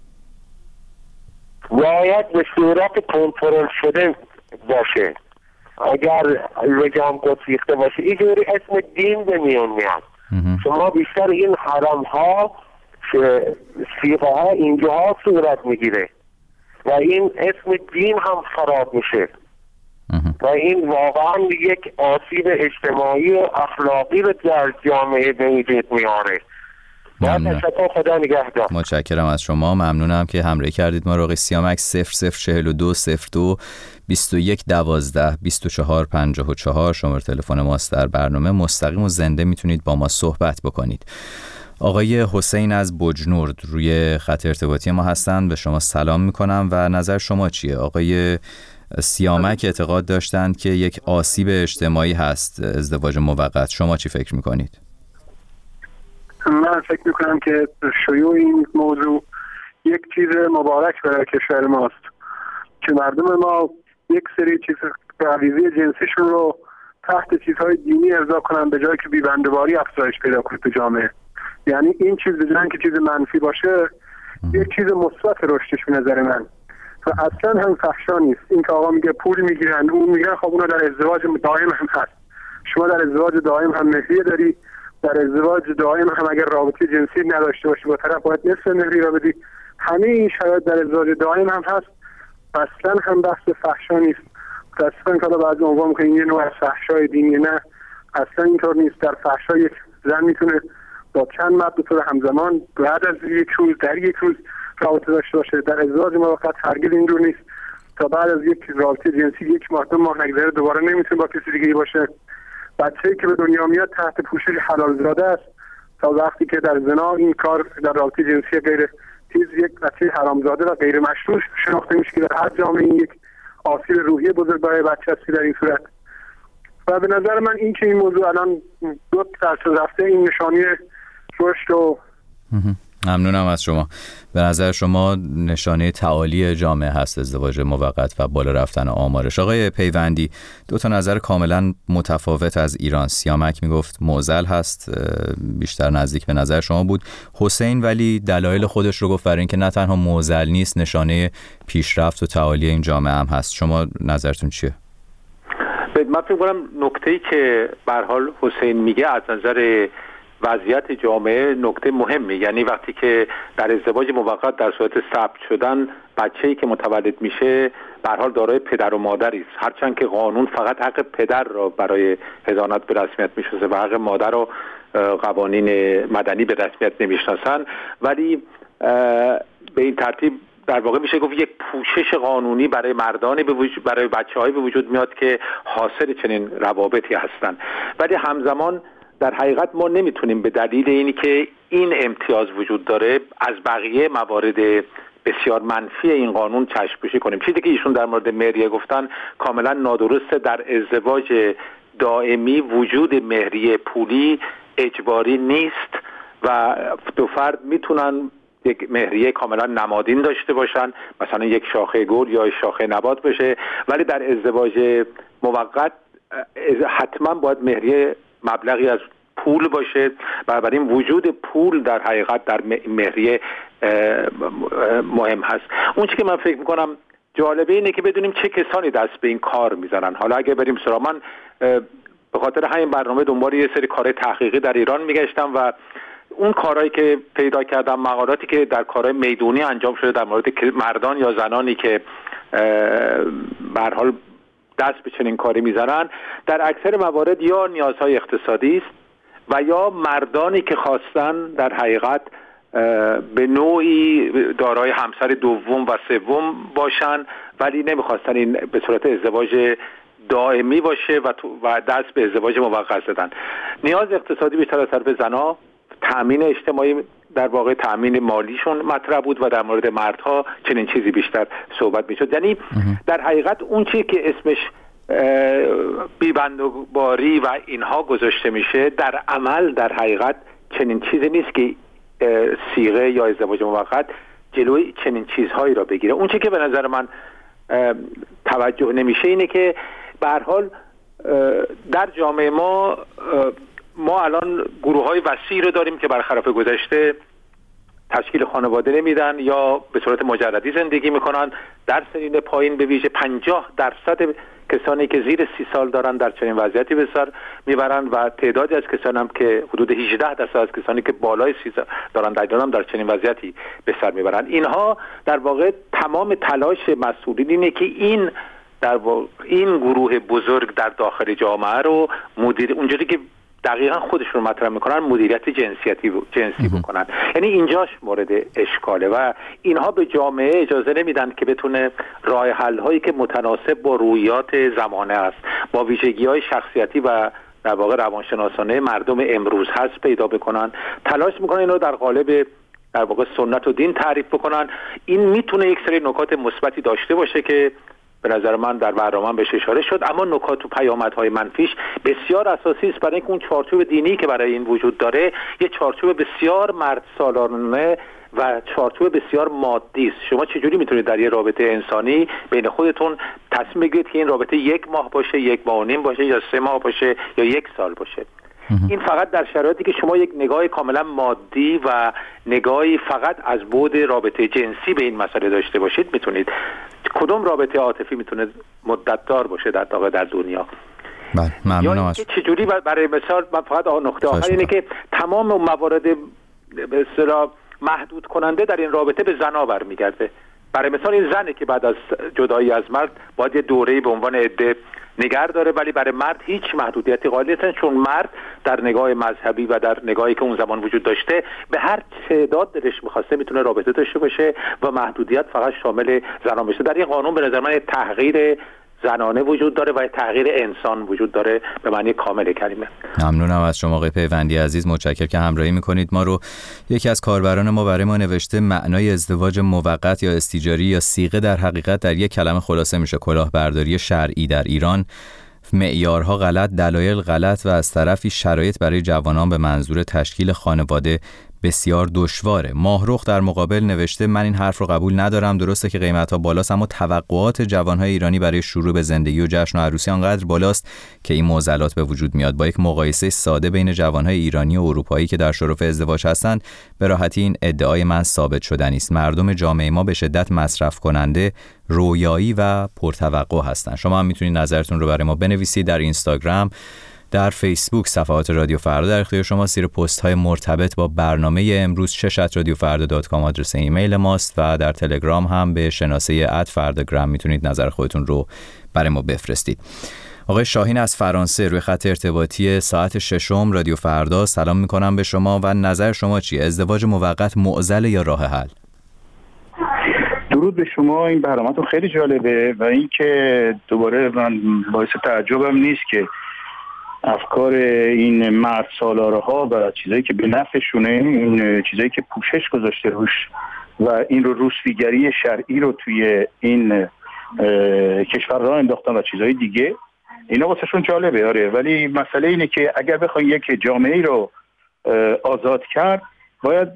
باید به صورت کنترل شده باشه. اگر لجام گسیخته باشه اینجوری اسم دین به میون میاد. شما بیشتر این حرم ها سیغه ها اینجا صورت میگیره و این اسم دین هم خراب میشه و این واقعا یک آسیب اجتماعی و اخلاقی رو در جامعه به وجود میاره. ممنون. خدا نگهدار. متشکرم از شما، ممنونم که همراهی کردید ما رو. آقای سیامک صفر صفر چهل و دو صفر دو بیست و یک دوازده بیست و چهار پنجاه و چهار شماره تلفن ماست در برنامه. مستقیم و زنده میتونید با ما صحبت بکنید. آقای حسین از بجنورد روی خط ارتباطی ما هستند، به شما سلام میکنم و نظر شما چیه؟ آقای سیامک اعتقاد داشتند که یک آسیب اجتماعی هست ازدواج موقت، شما چی فکر میکنید؟ من فکر میکنم که شیوع این موضوع یک چیز مبارک برای کشور ماست که مردم ما یک سری چیز غریزه جنسیشون رو تحت چیزهای دینی ارضا کنن به جایی که بی‌بندوباری افزایش پیدا کنه تو جامعه. یعنی این چیز به جای که چیز منفی باشه یک چیز مثبت رشدش به نظر من و اصلا هم فحشا نیست. این که آقا میگه پول میگیرن اون میگن، خب اونا در ازدواج دائم هم هست. شما در ازدواج دائم هم مهریه داری، در ازدواج دائم هم اگر رابطه جنسی نداشته باشی با طرف باید نصف مهری را بدی. همه این شرایط در ازدواج دائم هم هست، اصلا هم بحث فحشا نیست. اصلا که بعضی عنوان میکنن یه نوع از فحشای دینی، نه اصلا اینطور نیست. در فحشا یک زن میتونه با چند مرد به طور همزمان بعد از یک روز در یک روز رابطه داشته باشه. در ازدواج موقت هرگز اینجور نیست. تا بعد از یک رابطه جنسی یک ماه دو ماه نگذره دوباره نمیتونه با کسی دیگه باشه. بچه‌ای که به دنیا میاد تحت پوشش حلال زاده است تا وقتی که در زنا این کار در رابطه جنسی غیر چیز یک بچه حرامزاده و غیر مشروع شناخته میشه که در هر جامعه این یک آسیب روحی بزرگ برای بچه است در این صورت. و به نظر من این که این موضوع الان دو درصد رفته این نشانی رشد و ممنونم از شما. به نظر شما نشانه تعالی جامعه هست ازدواج موقت و بالا رفتن آمارش. آقای پیوندی، دو تا نظر کاملا متفاوت از ایران. سیامک میگفت معضل هست، بیشتر نزدیک به نظر شما بود. حسین ولی دلایل خودش رو گفت برای اینکه نه تنها معضل نیست، نشانه پیشرفت و تعالی این جامعه هم هست. شما نظرتون چیه؟ من فکر می‌کنم نکته‌ای که به هر حال حسین میگه از نظر وضعیت جامعه نکته مهمی، یعنی وقتی که در ازدواج موقت در صورت ثبت شدن بچه‌ای که متولد میشه به هر حال دارای پدر و مادری است، هرچند که قانون فقط حق پدر را برای حضانت به رسمیت میشناسه و حق مادر را قوانین مدنی به رسمیت نمیشناسن، ولی به این ترتیب در واقع میشه گفت یک پوشش قانونی برای مردان به وجود، برای بچه‌های به وجود میاد که حاصل چنین روابطی هستن. ولی همزمان در حقیقت ما نمیتونیم به دلیل اینی که این امتیاز وجود داره از بقیه موارد بسیار منفی این قانون چشم‌پوشی کنیم. چیزی که ایشون در مورد مهریه گفتن کاملا نادرسته. در ازدواج دائمی وجود مهریه پولی اجباری نیست و دو فرد میتونن یک مهریه کاملا نمادین داشته باشن، مثلا یک شاخه گل یا شاخه نبات بشه، ولی در ازدواج موقت حتما باید مهریه مبلغی از پول باشه. بنابراین وجود پول در حقیقت در مهریه مهم هست. اون چیزی که من فکر میکنم جالبه اینه که بدونیم چه کسانی دست به این کار میزنن. حالا اگه بریم سراغ، من به خاطر همین برنامه دنبال یه سری کارهای تحقیقی در ایران میگشتم و اون کارهایی که پیدا کردم، مقالاتی که در کارهای میدونی انجام شده در مورد مردان یا زنانی که به هر حال دست به چنین کاری میزنن، در اکثر موارد یا نیازهای اقتصادی است و یا مردانی که خواستن در حقیقت به نوعی دارای همسر دوم و سوم باشن ولی نمیخواستن این به صورت ازدواج دائمی باشه و و دست به ازدواج موقت زدن. نیاز اقتصادی بیشتر از طرف زنا، تأمین اجتماعی در واقع تأمین مالیشون مطرح بود و در مورد مردها چنین چیزی بیشتر صحبت میشد. یعنی در حقیقت اون چیزی که اسمش بیبندوباری و اینها گذاشته میشه در عمل در حقیقت چنین چیزی نیست که صیغه یا ازدواج موقت جلوی چنین چیزهایی را بگیره. اون چیزی که به نظر من توجه نمیشه اینه که به هر حال در جامعه ما ما الان گروه‌های وسیعی رو داریم که برخلاف گذشته تشکیل خانواده نمیدن یا به صورت مجردی زندگی میکنن. در سنین پایین به ویژه پنجاه درصد کسانی که زیر سی سال دارن در چنین وضعیتی به سر میبرن و تعدادی از کسان هم که حدود هجده درصد از کسانی که بالای سی سال دارن در ایران در چنین وضعیتی به سر میبرن. اینها در واقع تمام تلاش مسئولین اینه که این در واقع این گروه بزرگ در داخل جامعه رو مدیر اونجوری که دقیقا خودشون مطرح میکنن مدیریت جنسیتی جنسی بکنن. یعنی اینجاش مورد اشکاله و اینها به جامعه اجازه نمیدن که بتونه راه حل هایی که متناسب با رویات زمانه است، با ویژگی های شخصیتی و در واقع روانشناسانه مردم امروز هست پیدا بکنن. تلاش میکنن اینو در قالب در واقع سنت و دین تعریف بکنن. این میتونه یک سری نکات مثبتی داشته باشه که به نظر من در برنامه بهش اشاره شد، اما نکات و پیامدهای منفیش بسیار اساسی است، برای اینکه اون چارچوب دینی که برای این وجود داره یه چارچوب بسیار مرد سالارانه و چارچوب بسیار مادی است. شما چجوری میتونید در یه رابطه انسانی بین خودتون تصمیم بگیرید که این رابطه یک ماه باشه، یک ماه و نیم باشه یا سه ماه باشه یا یک سال باشه؟ این فقط در شرایطی که شما یک نگاه کاملا مادی و نگاهی فقط از بعد رابطه جنسی به این مسئله داشته باشید میتونید. کدوم رابطه عاطفی میتونه مدتدار باشه در واقع در دنیا؟ بله، ممنونم. یا چجوری برای مثال من فقط نقطه آخر اینه که تمام موارد به اصطلاح محدود کننده در این رابطه به زنا برمیگرده. برای مثال این زنه که بعد از جدایی از مرد باید یه دوره‌ای به عنوان عده نگه داره، ولی برای مرد هیچ محدودیتی قائل نیستن، چون مرد در نگاه مذهبی و در نگاهی که اون زمان وجود داشته به هر تعداد دلش می‌خواسته میتونه رابطه داشته باشه و محدودیت فقط شامل زنان بشه. در این قانون به نظر من تغییر زنانه وجود داره و تغییر انسان وجود داره به معنی کامل کلمه. ممنونم از شما آقای پیوندی عزیز، متشکرم که همراهی میکنید ما رو. یکی از کاربران ما برای ما نوشته معنای ازدواج موقت یا استیجاری یا صیغه در حقیقت در یک کلمه خلاصه میشه کلاهبرداری شرعی در ایران. معیارها غلط، دلایل غلط و از طرفی شرایط برای جوانان به منظور تشکیل خانواده بسیار دشواره. ماهرخ در مقابل نوشته من این حرف رو قبول ندارم. درسته که قیمت‌ها بالاست، اما توقعات جوان‌های ایرانی برای شروع به زندگی و جشن و عروسی آنقدر بالاست که این معضلات به وجود میاد. با یک مقایسه ساده بین جوان‌های ایرانی و اروپایی که در شرف ازدواج هستند، به راحتی این ادعای من ثابت شدنی است. مردم جامعه ما به شدت مصرف کننده، رویایی و پرتوقع هستند. شما هم میتونید نظرتون رو برای ما بنویسید در اینستاگرام، در فیسبوک. صفحات رادیو فردا در اختیار شما. زیر پست های مرتبط با برنامه امروز چش ات رادیو فردا دات کام آدرس ایمیل ماست و در تلگرام هم به شناسه ات فرداگرام میتونید نظر خودتون رو برای ما بفرستید. آقای شاهین از فرانسه روی خط ارتباطی ساعت ششم رادیو فردا، سلام میکنم به شما و نظر شما چیه؟ ازدواج موقت معضل یا راه حل؟ درود به شما. این برنامه‌تون خیلی جالبه و این که دوباره من باعث تعجبم نیست که افکار این مرد سالاره ها و چیزایی که به نفعشونه، این چیزایی که پوشش گذاشته روش و این رو روسفیگری شرعی رو توی این کشورها انداختن و چیزای دیگه، اینا واسهشون جالبه. آره، ولی مسئله اینه که اگر بخواین یک جامعه رو آزاد کرد، باید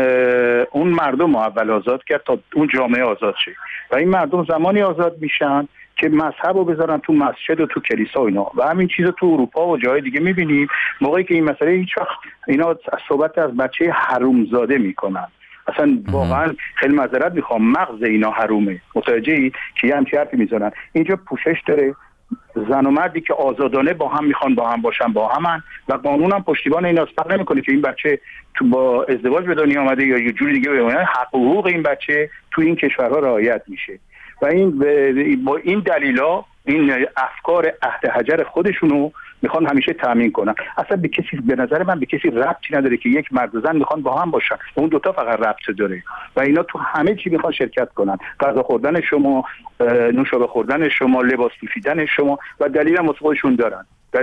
اون مردم رو اول آزاد کرد تا اون جامعه آزاد شه و این مردم زمانی آزاد میشن که مذهب رو بذارن تو مسجد و تو کلیسا و اینا. و همین چیز رو تو اروپا و جای دیگه میبینیم. موقعی که این مسئله هیچ وقت اینا صحبت از بچه حرومزاده میکنن، اصلا واقعا خیلی معذرت میخوام، مغز اینا حرومه. متوجهی که یه همچین حرفی میزنن؟ اینجا پوشش داره، زن و مردی که آزادانه با هم میخوان با هم باشن با همن و قانون هم پشتیبان این فرق نمیکنه که این بچه تو با ازدواج به دنیا آمده یا یه جوری دیگه بمونه. حق و حقوق این بچه تو این کشورها رعایت میشه و این با این دلیلا این افکار عهد حجر خودشونو میخوان همیشه تامین کنن. اصلا به کسی، به نظر من به کسی ربطی نداره که یک مرد و زن میخوان با هم باشن، اون دوتا فقط ربط داره و اینا تو همه چی میخوان شرکت کنن. غذا خوردن شما، نوشابه خوردن شما، لباس پوشیدن شما و دلیل هم خودشون دارن.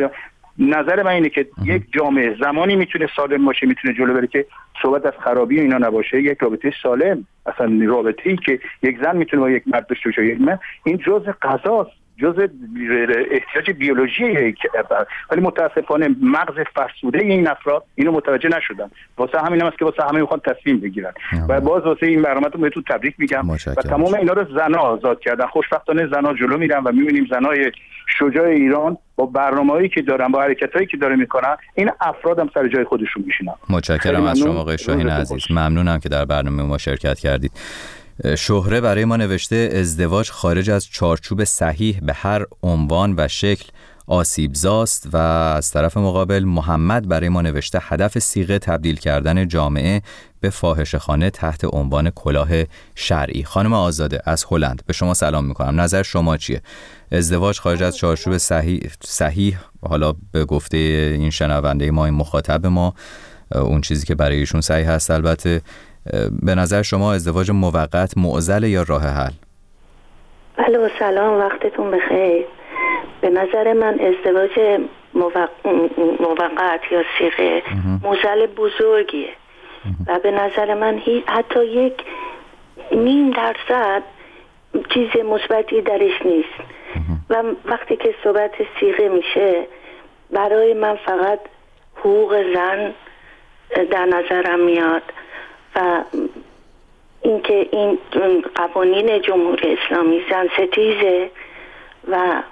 نظر من اینه که یک جامعه زمانی میتونه سالم باشه، میتونه جلو بره که صحبت از خرابی اینا نباشه. یک رابطه سالم، اصلا رابطه‌ای که یک زن میتونه با یک مرد داشته باشه، یک مرد، این جزء قضاست، جزء احتیاج بیولوژیه. ولی متاسفانه مغز فرسوده این افراد اینو متوجه نشدن. واسه همین هم است که واسه همه میخوان تصمیم بگیرن و باز واسه این برنامه‌تون بهتون تبریک میگم و تمام اینا رو زنا آزاد کردن. خوشبختانه زنا جلو میرن و میبینیم زنای شجاع ایران با برنامه‌ای که دارن، با حرکتایی که داره میکنن، این افراد هم سر جای خودشون میشینن. متشکرم از شما آقای شاهین عزیز، ممنونم که در برنامه ما شرکت کردید. شهره برای ما نوشته ازدواج خارج از چارچوب صحیح به هر عنوان و شکل آسیبزاست و از طرف مقابل محمد برای ما نوشته هدف صیغه تبدیل کردن جامعه به فاحشه‌خانه تحت عنوان کلاه شرعی. خانم آزاده از هلند به شما سلام میکنم، نظر شما چیه؟ ازدواج خارج از چارچوب صحیح صحیح حالا به گفته این شنونده ما، این مخاطب ما، اون چیزی که برای ایشون صحیح هست، البته به نظر شما ازدواج موقت معضل یا راه حل؟ الو سلام، وقتتون بخیر. به نظر من ازدواج موقت, موقت یا صیغه معضل بزرگیه و به نظر من حتی یک نیم درصد چیز مثبتی درش نیست و وقتی که صحبت صیغه میشه برای من فقط حقوق زن در نظرم میاد و اینکه این قوانین جمهوری اسلامی زن ستیزه و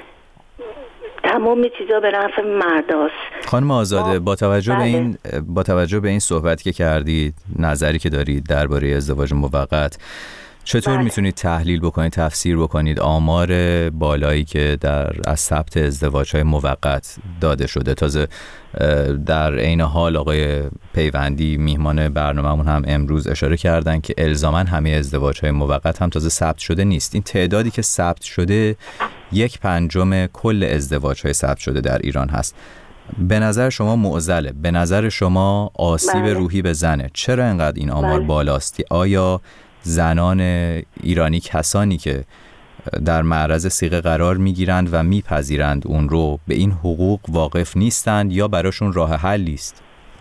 تمام چیزا به نفع مرداست. خانم آزاده، با توجه بله. به این با توجه به این صحبتی که کردید، نظری که دارید درباره ازدواج موقت، چطور بله. میتونید تحلیل بکنید، تفسیر بکنید آمار بالایی که در از ثبت ازدواج‌های موقت داده شده؟ تازه در عین حال آقای پیوندی میهمان برنامه‌مون هم امروز اشاره کردن که الزاماً همه ازدواج‌های موقت هم تازه ثبت شده نیست. این تعدادی که ثبت شده یک پنجم کل ازدواج‌های ثبت شده در ایران هست. به نظر شما معضله؟ به نظر شما آسیب بله. روحی به زنه؟ چرا انقدر این آمار بله. بالاست؟ آیا زنان ایرانی، کسانی که در معرض صیغه قرار میگیرند و میپذیرند اون رو، به این حقوق واقف نیستند یا براشون راه حلی است؟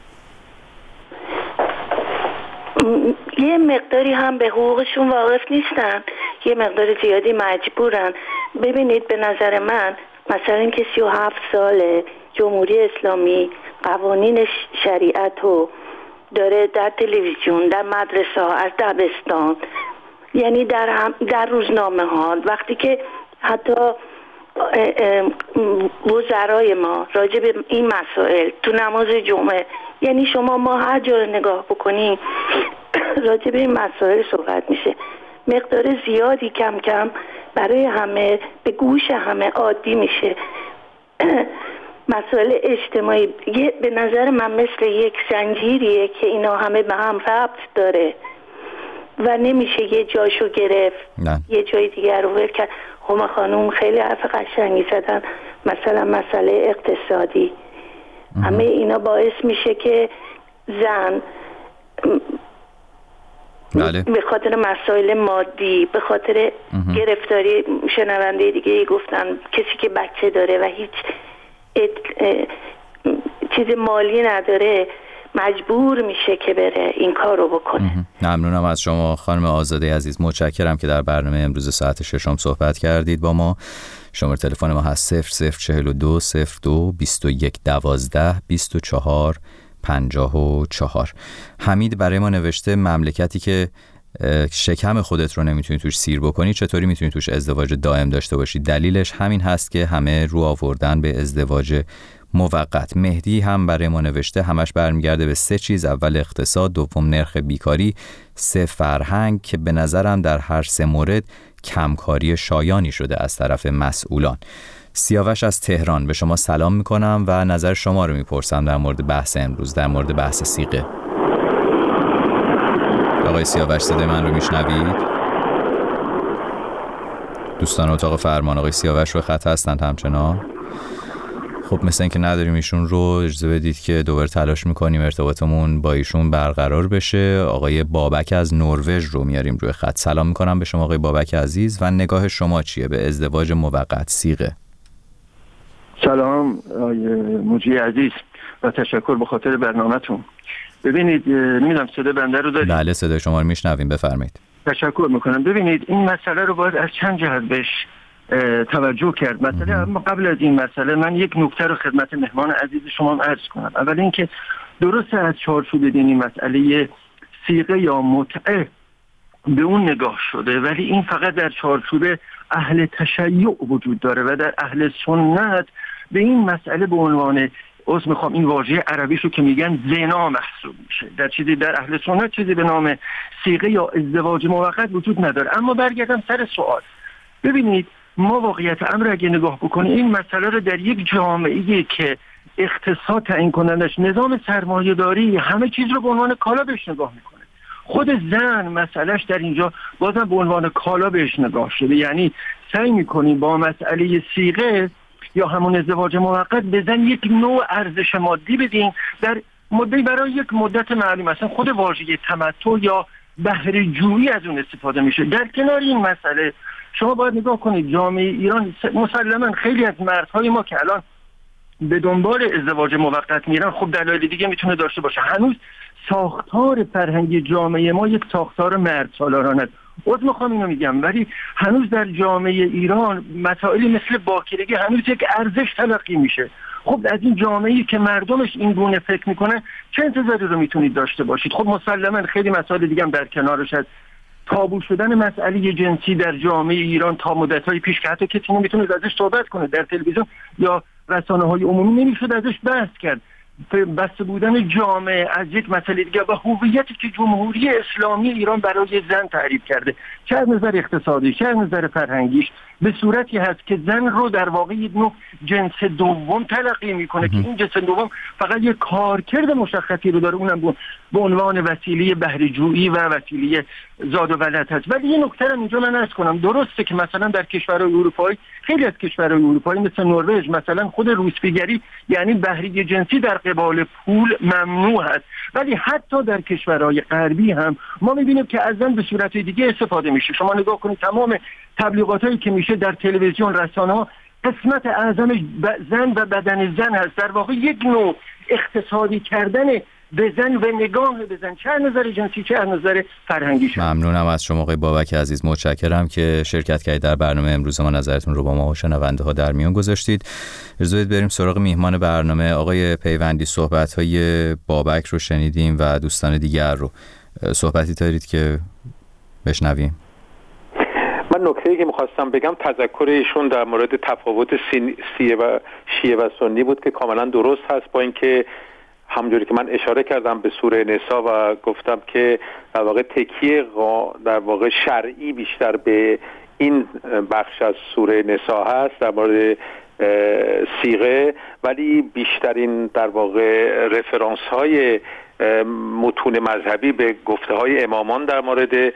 یه مقداری هم به حقوقشون واقف نیستن، یه مقدار زیادی مجبورن. ببینید به نظر من مثلا اینکه سی و هفت سال جمهوری اسلامی قوانین شریعت رو داره در تلویزیون، در مدرسه ها، از دبستان، یعنی در, هم در روزنامه ها، وقتی که حتی وزرای ما راجع به این مسائل تو نماز جمعه، یعنی شما ما هر جا رو نگاه بکنیم راجع به این مسائل صحبت میشه. مقدار زیادی کم کم برای همه به گوش همه عادی میشه. مسائل اجتماعی به نظر من مثل یک زنجیریه که اینا همه به هم ربط داره و نمیشه یه جاشو گرفت نه. یه جای دیگر رو ول کرد. هما خانوم خیلی حرف قشنگی زدن، مثلا مسئله اقتصادی اه. همه اینا باعث میشه که زن بله. به خاطر مسائل مادی، به خاطر اه. گرفتاری، شنونده دیگه گفتن کسی که بچه داره و هیچ ات... چیز مالی نداره مجبور میشه که بره این کار رو بکنه. ممنونم از شما خانم آزاده عزیز، متشکرم که در برنامه امروز ساعت ششم صحبت کردید با ما. شماره تلفن ما هست صفر صفر چهل و دو صفر دو بیست و یک دوازده بیست و چهار پنجاه و چهار. حمید برای ما نوشته مملکتی که شکم خودت رو نمیتونی توش سیر بکنی چطوری میتونی توش ازدواج دائم داشته باشی؟ دلیلش همین هست که همه رو آوردن به ازدواج موقت. مهدی هم برای ما نوشته همش برمیگرده به سه چیز: اول اقتصاد، دوم نرخ بیکاری، سه فرهنگ، که به نظرم در هر سه مورد کمکاری شایانی شده از طرف مسئولان. سیاوش از تهران، به شما سلام میکنم و نظر شما رو میپرسم در مورد بحث امروز، در مورد بحث صیغه. آقای سیاوش صدای من رو میشنوید؟ دوستان اتاق فرمان، آقای سیاوش رو خط هستند همچنان؟ خب مثل این که نداریم ایشون رو. اجازه بدید که دوباره تلاش میکنیم ارتباطمون با ایشون برقرار بشه. آقای بابک از نروژ رو میاریم روی خط. سلام میکنم به شما آقای بابک عزیز و نگاه شما چیه به ازدواج موقت، صیغه؟ سلام آقای مجری عزیز و تشکر به خاطر برنامه‌تون. ببینید نمیدونم صدای بنده رو دارید؟ بله صدای شما رو میشنویم، بفرمایید. تشکر میکنم. ببینید این مسئله رو باید از چند جهت بهش توجه کرد. مسئله اما قبل از این مسئله من یک نکته رو خدمت مهمان عزیز شما عرض کنم. اول اینکه درست از چارچوب دینی مسئله صیغه یا متعه به اون نگاه شده، ولی این فقط در چارچوب اهل تشیع وجود داره و در اهل سنت به این مسئله به عنوان از میخوام این واژه عربیشو که میگن زنا محسوب میشه. در چیزی در اهل سنت چیزی به نام صیغه یا ازدواج موقت وجود نداره. اما برگردم سر سوال. ببینید ما واقعیت امر اگه نگاه بکنیم این مسئله رو در یک جامعه‌ای که اقتصاد تعیین کنندش نظام سرمایه‌داری همه چیز رو به عنوان کالا بهش نگاه میکنه. خود زن مسئلهش در اینجا بازم به عنوان کالا بهش نگاه شده. یعنی سعی میکنیم با مسئله صیغه یا همون ازدواج موقت به زن یک نوع ارزش مادی بدیم در مدتی برای یک مدت معلوم. مثلا خود واژه تمتع یا بهره جویی از اون استفاده میشه. در کنار این مسئله شما باید نگاه کنید جامعه ایران مسلماً خیلی از مردهای ما که الان به دنبال ازدواج موقت میرن خب دلایل دیگه میتونه داشته باشه. هنوز ساختار فرهنگی جامعه ما یک ساختار مرد سالارانه است. خود میخوام اینو میگم، ولی هنوز در جامعه ایران مسائلی مثل باکرگی هنوز یک ارزش تلقی میشه. خب از این جامعه‌ای که مردمش این گونه فکر میکنه چه انتظاری رو میتونید داشته باشید؟ خب مسلماً خیلی مسائل دیگه هم در کنارش هست. تابو شدن مسئله جنسی در جامعه ایران تا مدت‌های پیش که حتی کسی نمیتونه ازش صحبت کنه، در تلویزیون یا رسانه‌های عمومی نمیشد ازش بحث کرد. بسته بودن جامعه از یک مسئله دیگه و هویتی که جمهوری اسلامی ایران برای زن تعریف کرده، چه از نظر اقتصادی چه از نظر فرهنگیش، به صورتی هست که زن رو در واقع یک نوع جنس دوم تلقی میکنه که این جنس دوم فقط یک کارکرد مشخصی رو داره، اونم به عنوان وسیله بهره جویی و وسیله زاد و ولد هست. ولی یه نکته رو اینجا من عرض کنم، درسته که مثلا در کشورهای اروپایی، خیلی از کشورهای اروپایی مثل نروژ مثلا خود روسپیگری یعنی بهره جنسی در قبال پول ممنوع هست، ولی حتی در کشورهای غربی هم ما میبینیم که از زن به صورت دیگه استفاده میشه. شما نگاه کنید تمام تبلیغاتایی که میشه در تلویزیون، رسانه‌ها، قسمت اعظم زن و بدن زن هست. در واقع یک نوع اقتصادی کردن بزن و نگاه بزن، چه از نظر جنسی چه از نظر فرهنگی شد. ممنونم از شما آقای بابک عزیز، متشکرم که شرکت کردید در برنامه امروز ما، نظرتون رو با ما و شنونده ها در میون گذاشتید. اجازه بدید بریم سراغ میهمان برنامه. آقای پیوندی، صحبت‌های بابک رو شنیدیم و دوستان دیگر رو، صحبتی دارید که بشنویم؟ من نکته‌ای که می‌خواستم بگم تذکر ایشون در مورد تفاوت شیعه و شیعه و سنی بود که کاملا درست هست، با اینکه همونجوری که من اشاره کردم به سوره نساء و گفتم که در واقع تکیه در واقع شرعی بیشتر به این بخش از سوره نساء هست در مورد صیغه، ولی بیشترین در واقع رفرانس های متون مذهبی به گفته های امامان در مورد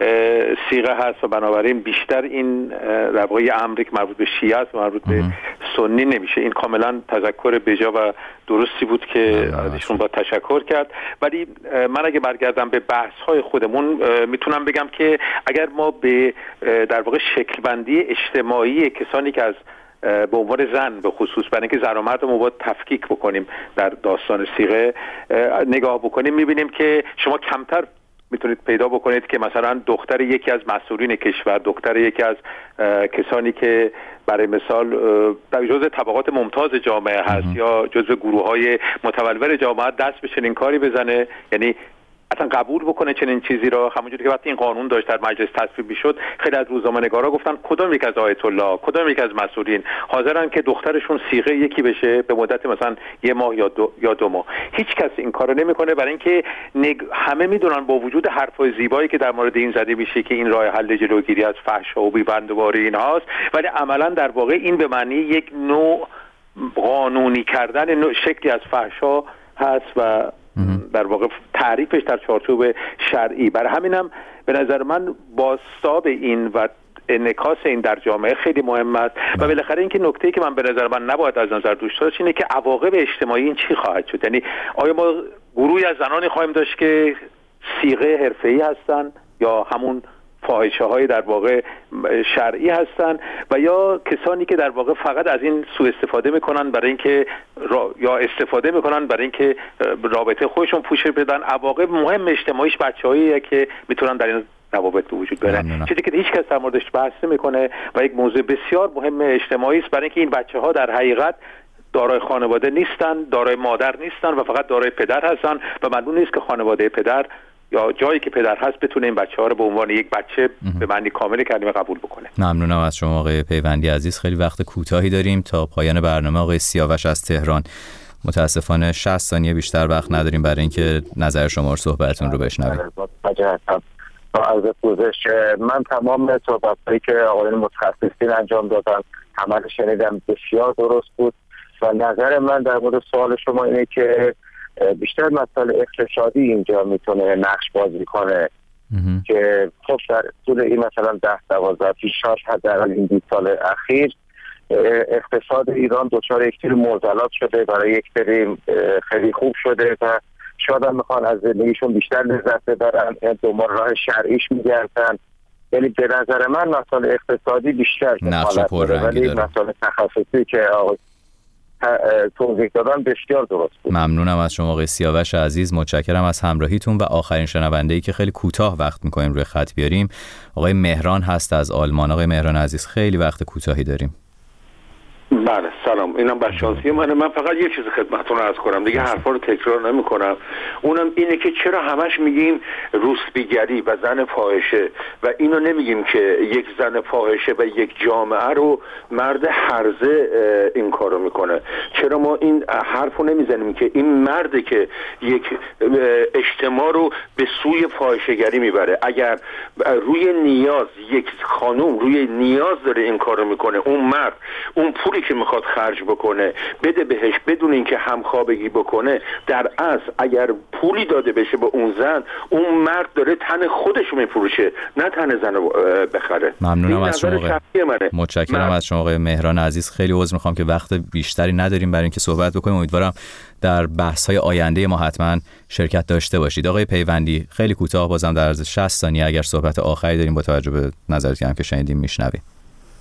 صیغه هست و بنابراین بیشتر این در واقع امری که مربوط به شیعه است و مربوط به سنی نمیشه. این کاملا تذکر بجا و درستی بود که ازشون با تشکر کرد. ولی من اگه برگردم به بحث های خودمون میتونم بگم که اگر ما به در واقع شکل بندی اجتماعی کسانی که از به عنوان زن به خصوص، برای اینکه زن و مرد رو باید تفکیک بکنیم در داستان صیغه نگاه بکنیم، میبینیم که شما کمتر میتونید پیدا بکنید که مثلا دختر یکی از مسئولین کشور، دختر یکی از کسانی که برای مثال در جزء طبقات ممتاز جامعه هست یا جزء گروه‌های متولور جامعه دست به چنین کاری بزنه، یعنی اصلا قبول بکنه چنین چیزی را. همونجوری که وقتی این قانون داشت در مجلس تصویب می‌شد، خیلی از روزنامه‌نگارا گفتن کدام یک از آیت الله، کدام یک از مسئولین حاضرن که دخترشون صیغه یکی بشه به مدت مثلا یه ماه یا دو یا دو ماه. هیچ کس این کارو نمی‌کنه، برای اینکه نگ... همه میدونن با وجود حرفای زیبایی که در مورد این زده میشه که این راه حل جلوگیری از فحش و بی‌بندوباری اینهاست، ولی عملاً در واقع این به معنی یک نوع قانونی کردن نوع شکلی از فحشا هست و در واقع تعریفش در چارچوب شرعی. برای همینم به نظر من بازتاب این و انعکاس این در جامعه خیلی مهم است و بالاخره اینکه نکته‌ای که من به نظر من نباید از نظر دوست داشت اینه که عواقب اجتماعی این چی خواهد شد. یعنی آیا ما گروهی از زنانی خواهیم داشت که صیغه حرفه‌ای هستن یا همون فاحشه های در واقع شرعی هستن و یا کسانی که در واقع فقط از این سوء استفاده میکنن برای اینکه را... یا استفاده میکنن برای اینکه رابطه خودشون پوشش بدن. عواقب مهم اجتماعیش بچه‌هاییه که میتونن در این روابط به وجود بیارن، چیزی که هیچ کس در موردش بحث نمیکنه و یک موضوع بسیار مهم اجتماعی است، برای اینکه این بچه‌ها در حقیقت دارای خانواده نیستن، دارای مادر نیستن و فقط دارای پدر هستن و معلوم نیست که خانواده پدر یا جایی که پدر هست بتونه این بچه‌ها رو به عنوان یک بچه به معنی کامل کلمه قبول بکنه. ممنونم از شما آقای پیوندی عزیز. خیلی وقت کوتاهی داریم تا پایان برنامه. آقای سیاوش از تهران، متاسفانه شصت ثانیه بیشتر وقت نداریم برای اینکه نظر شما رو صحبتتون رو بشنویم. از پوزش من تمام صحبتایی که آقایان متخصصین انجام دادن همه رو شنیدم، بسیار درست بود و نظر من در مورد سوال شما اینه که بیشتر مسئله اقتصادی اینجا میتونه نقش بازی کنه که خب در طول این مثلا ده دوازده پیشاش حداقل این بیست سال اخیر اقتصاد ایران دچار یک سری معضلات شده، برای یک سری خیلی خوب شده و شاید هم میخوان از زندگیشون بیشتر لذت ببرن، دنبال راه شرعیش میگردن. یعنی به نظر من مسئله اقتصادی بیشتر نقش پررنگی داره، ولی مسئله تخصصی که توضیح دادن بسیار درست بود. ممنونم از شما آقای سیاوش عزیز، متشکرم از همراهیتون و آخرین شنونده‌ای که خیلی کوتاه وقت می‌کنیم روی خط بیاریم آقای مهران هست از آلمان. آقای مهران عزیز خیلی وقت کوتاهی داریم. بله سلام، اینم بشانسی منه. من فقط یه چیز خدمتتون عرض کنم دیگه، حرفا رو تکرار نمی کنم. اونم اینه که چرا همش میگیم روسبیگری و زن فاحشه و اینو نمیگیم که یک زن فاحشه و یک جامعه رو مرد هرزه این کارو میکنه. چرا ما این حرفو نمیزنیم که این مرده که یک اجتماع رو به سوی فاحشه‌گری میبره؟ اگر روی نیاز یک خانوم روی نیاز داره این کارو میکنه، اون مرد اون پولی که میخواد خرج بکنه بده بهش بدون اینکه همخوابگی بکنه، در اصل اگر پولی داده بشه به اون زن، اون مرد داره تن خودش میفروشه نه تن زن رو بخره. ممنونم از شما آقای متشکرم از شما آقای مهران عزیز. خیلی عذر میخوام که وقت بیشتری نداریم برای اینکه صحبت بکنیم. امیدوارم در بحث‌های آینده ما حتما شرکت داشته باشید. آقای پیوندی خیلی کوتاه بازم در عرض شصت ثانیه اگر صحبت آخری داریم با توجه به نظراتی هم که شنیدیم میشنویم.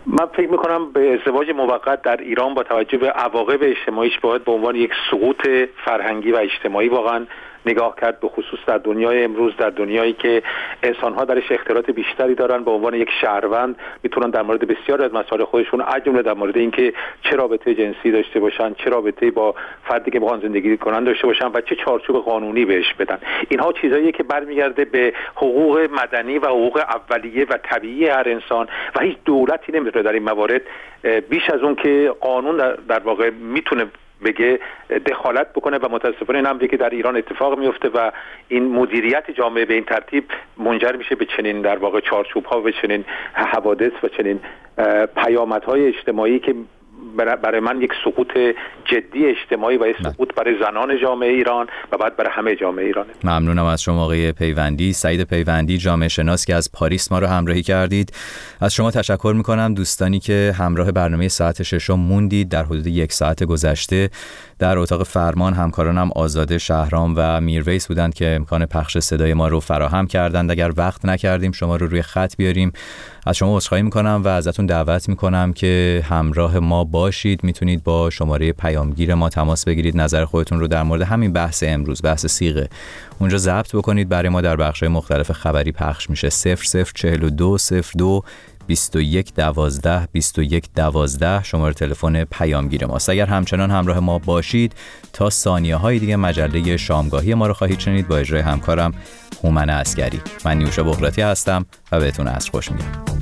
من فکر میکنم به ازدواج موقت در ایران با توجه به عواقب اجتماعیش باید به عنوان یک سقوط فرهنگی و اجتماعی واقعا نگاه کرد، به خصوص در دنیای امروز، در دنیایی که انسان‌ها درش اختلاط بیشتری دارن. به عنوان یک شهروند میتونن در مورد بسیاری از مسائل خودشون، از جمله در مورد اینکه چه رابطه جنسی داشته باشن، چه رابطه با فردی که میخوان زندگی کنن داشته باشن و چه چارچوب قانونی بهش بدن. اینها چیزاییه که برمیگرده به حقوق مدنی و حقوق اولیه و طبیعی هر انسان و هیچ دولتی نمیتونه در این موارد بیش از اون که قانون در, در واقع میتونه بگه دخالت بکنه و متاسفانه این امری که در ایران اتفاق میفته و این مدیریت جامعه به این ترتیب منجر میشه به چنین در واقع چارچوب ها و چنین حوادث و چنین پیامدهای اجتماعی که برای من یک سقوط جدی اجتماعی و یک سقوط برای زنان جامعه ایران و بعد برای همه جامعه ایرانه. ممنونم از شما آقای پیوندی، سعید پیوندی، جامعه شناس که از پاریس ما رو همراهی کردید. از شما تشکر میکنم دوستانی که همراه برنامه ساعت ششم موندید. در حدود یک ساعت گذشته در اتاق فرمان همکارانم آزاده، شهرام و میرویس بودند که امکان پخش صدای ما رو فراهم کردند. اگر وقت نکردیم شما رو روی خط بیاریم از شما عذرخواهی میکنم و ازتون دعوت میکنم که همراه ما باشید. میتونید با شماره پیامگیر ما تماس بگیرید، نظر خودتون رو در مورد همین بحث امروز، بحث صیغه، اونجا ضبط بکنید. برای ما در بخش‌های مختلف خبری پخش میشه. صفر صفر چهل و دو صفر دو بیست و یک دوازده بیست و یک دوازده شماره تلفن پیامگیر ماست. اگر همچنان همراه ما باشید تا ثانیه های دیگه مجله شامگاهی ما رو خواهید شنید با اجرای همکارم هومن عسگری. من نیوشا بغراتی هستم و بهتون عصر خوش میگم.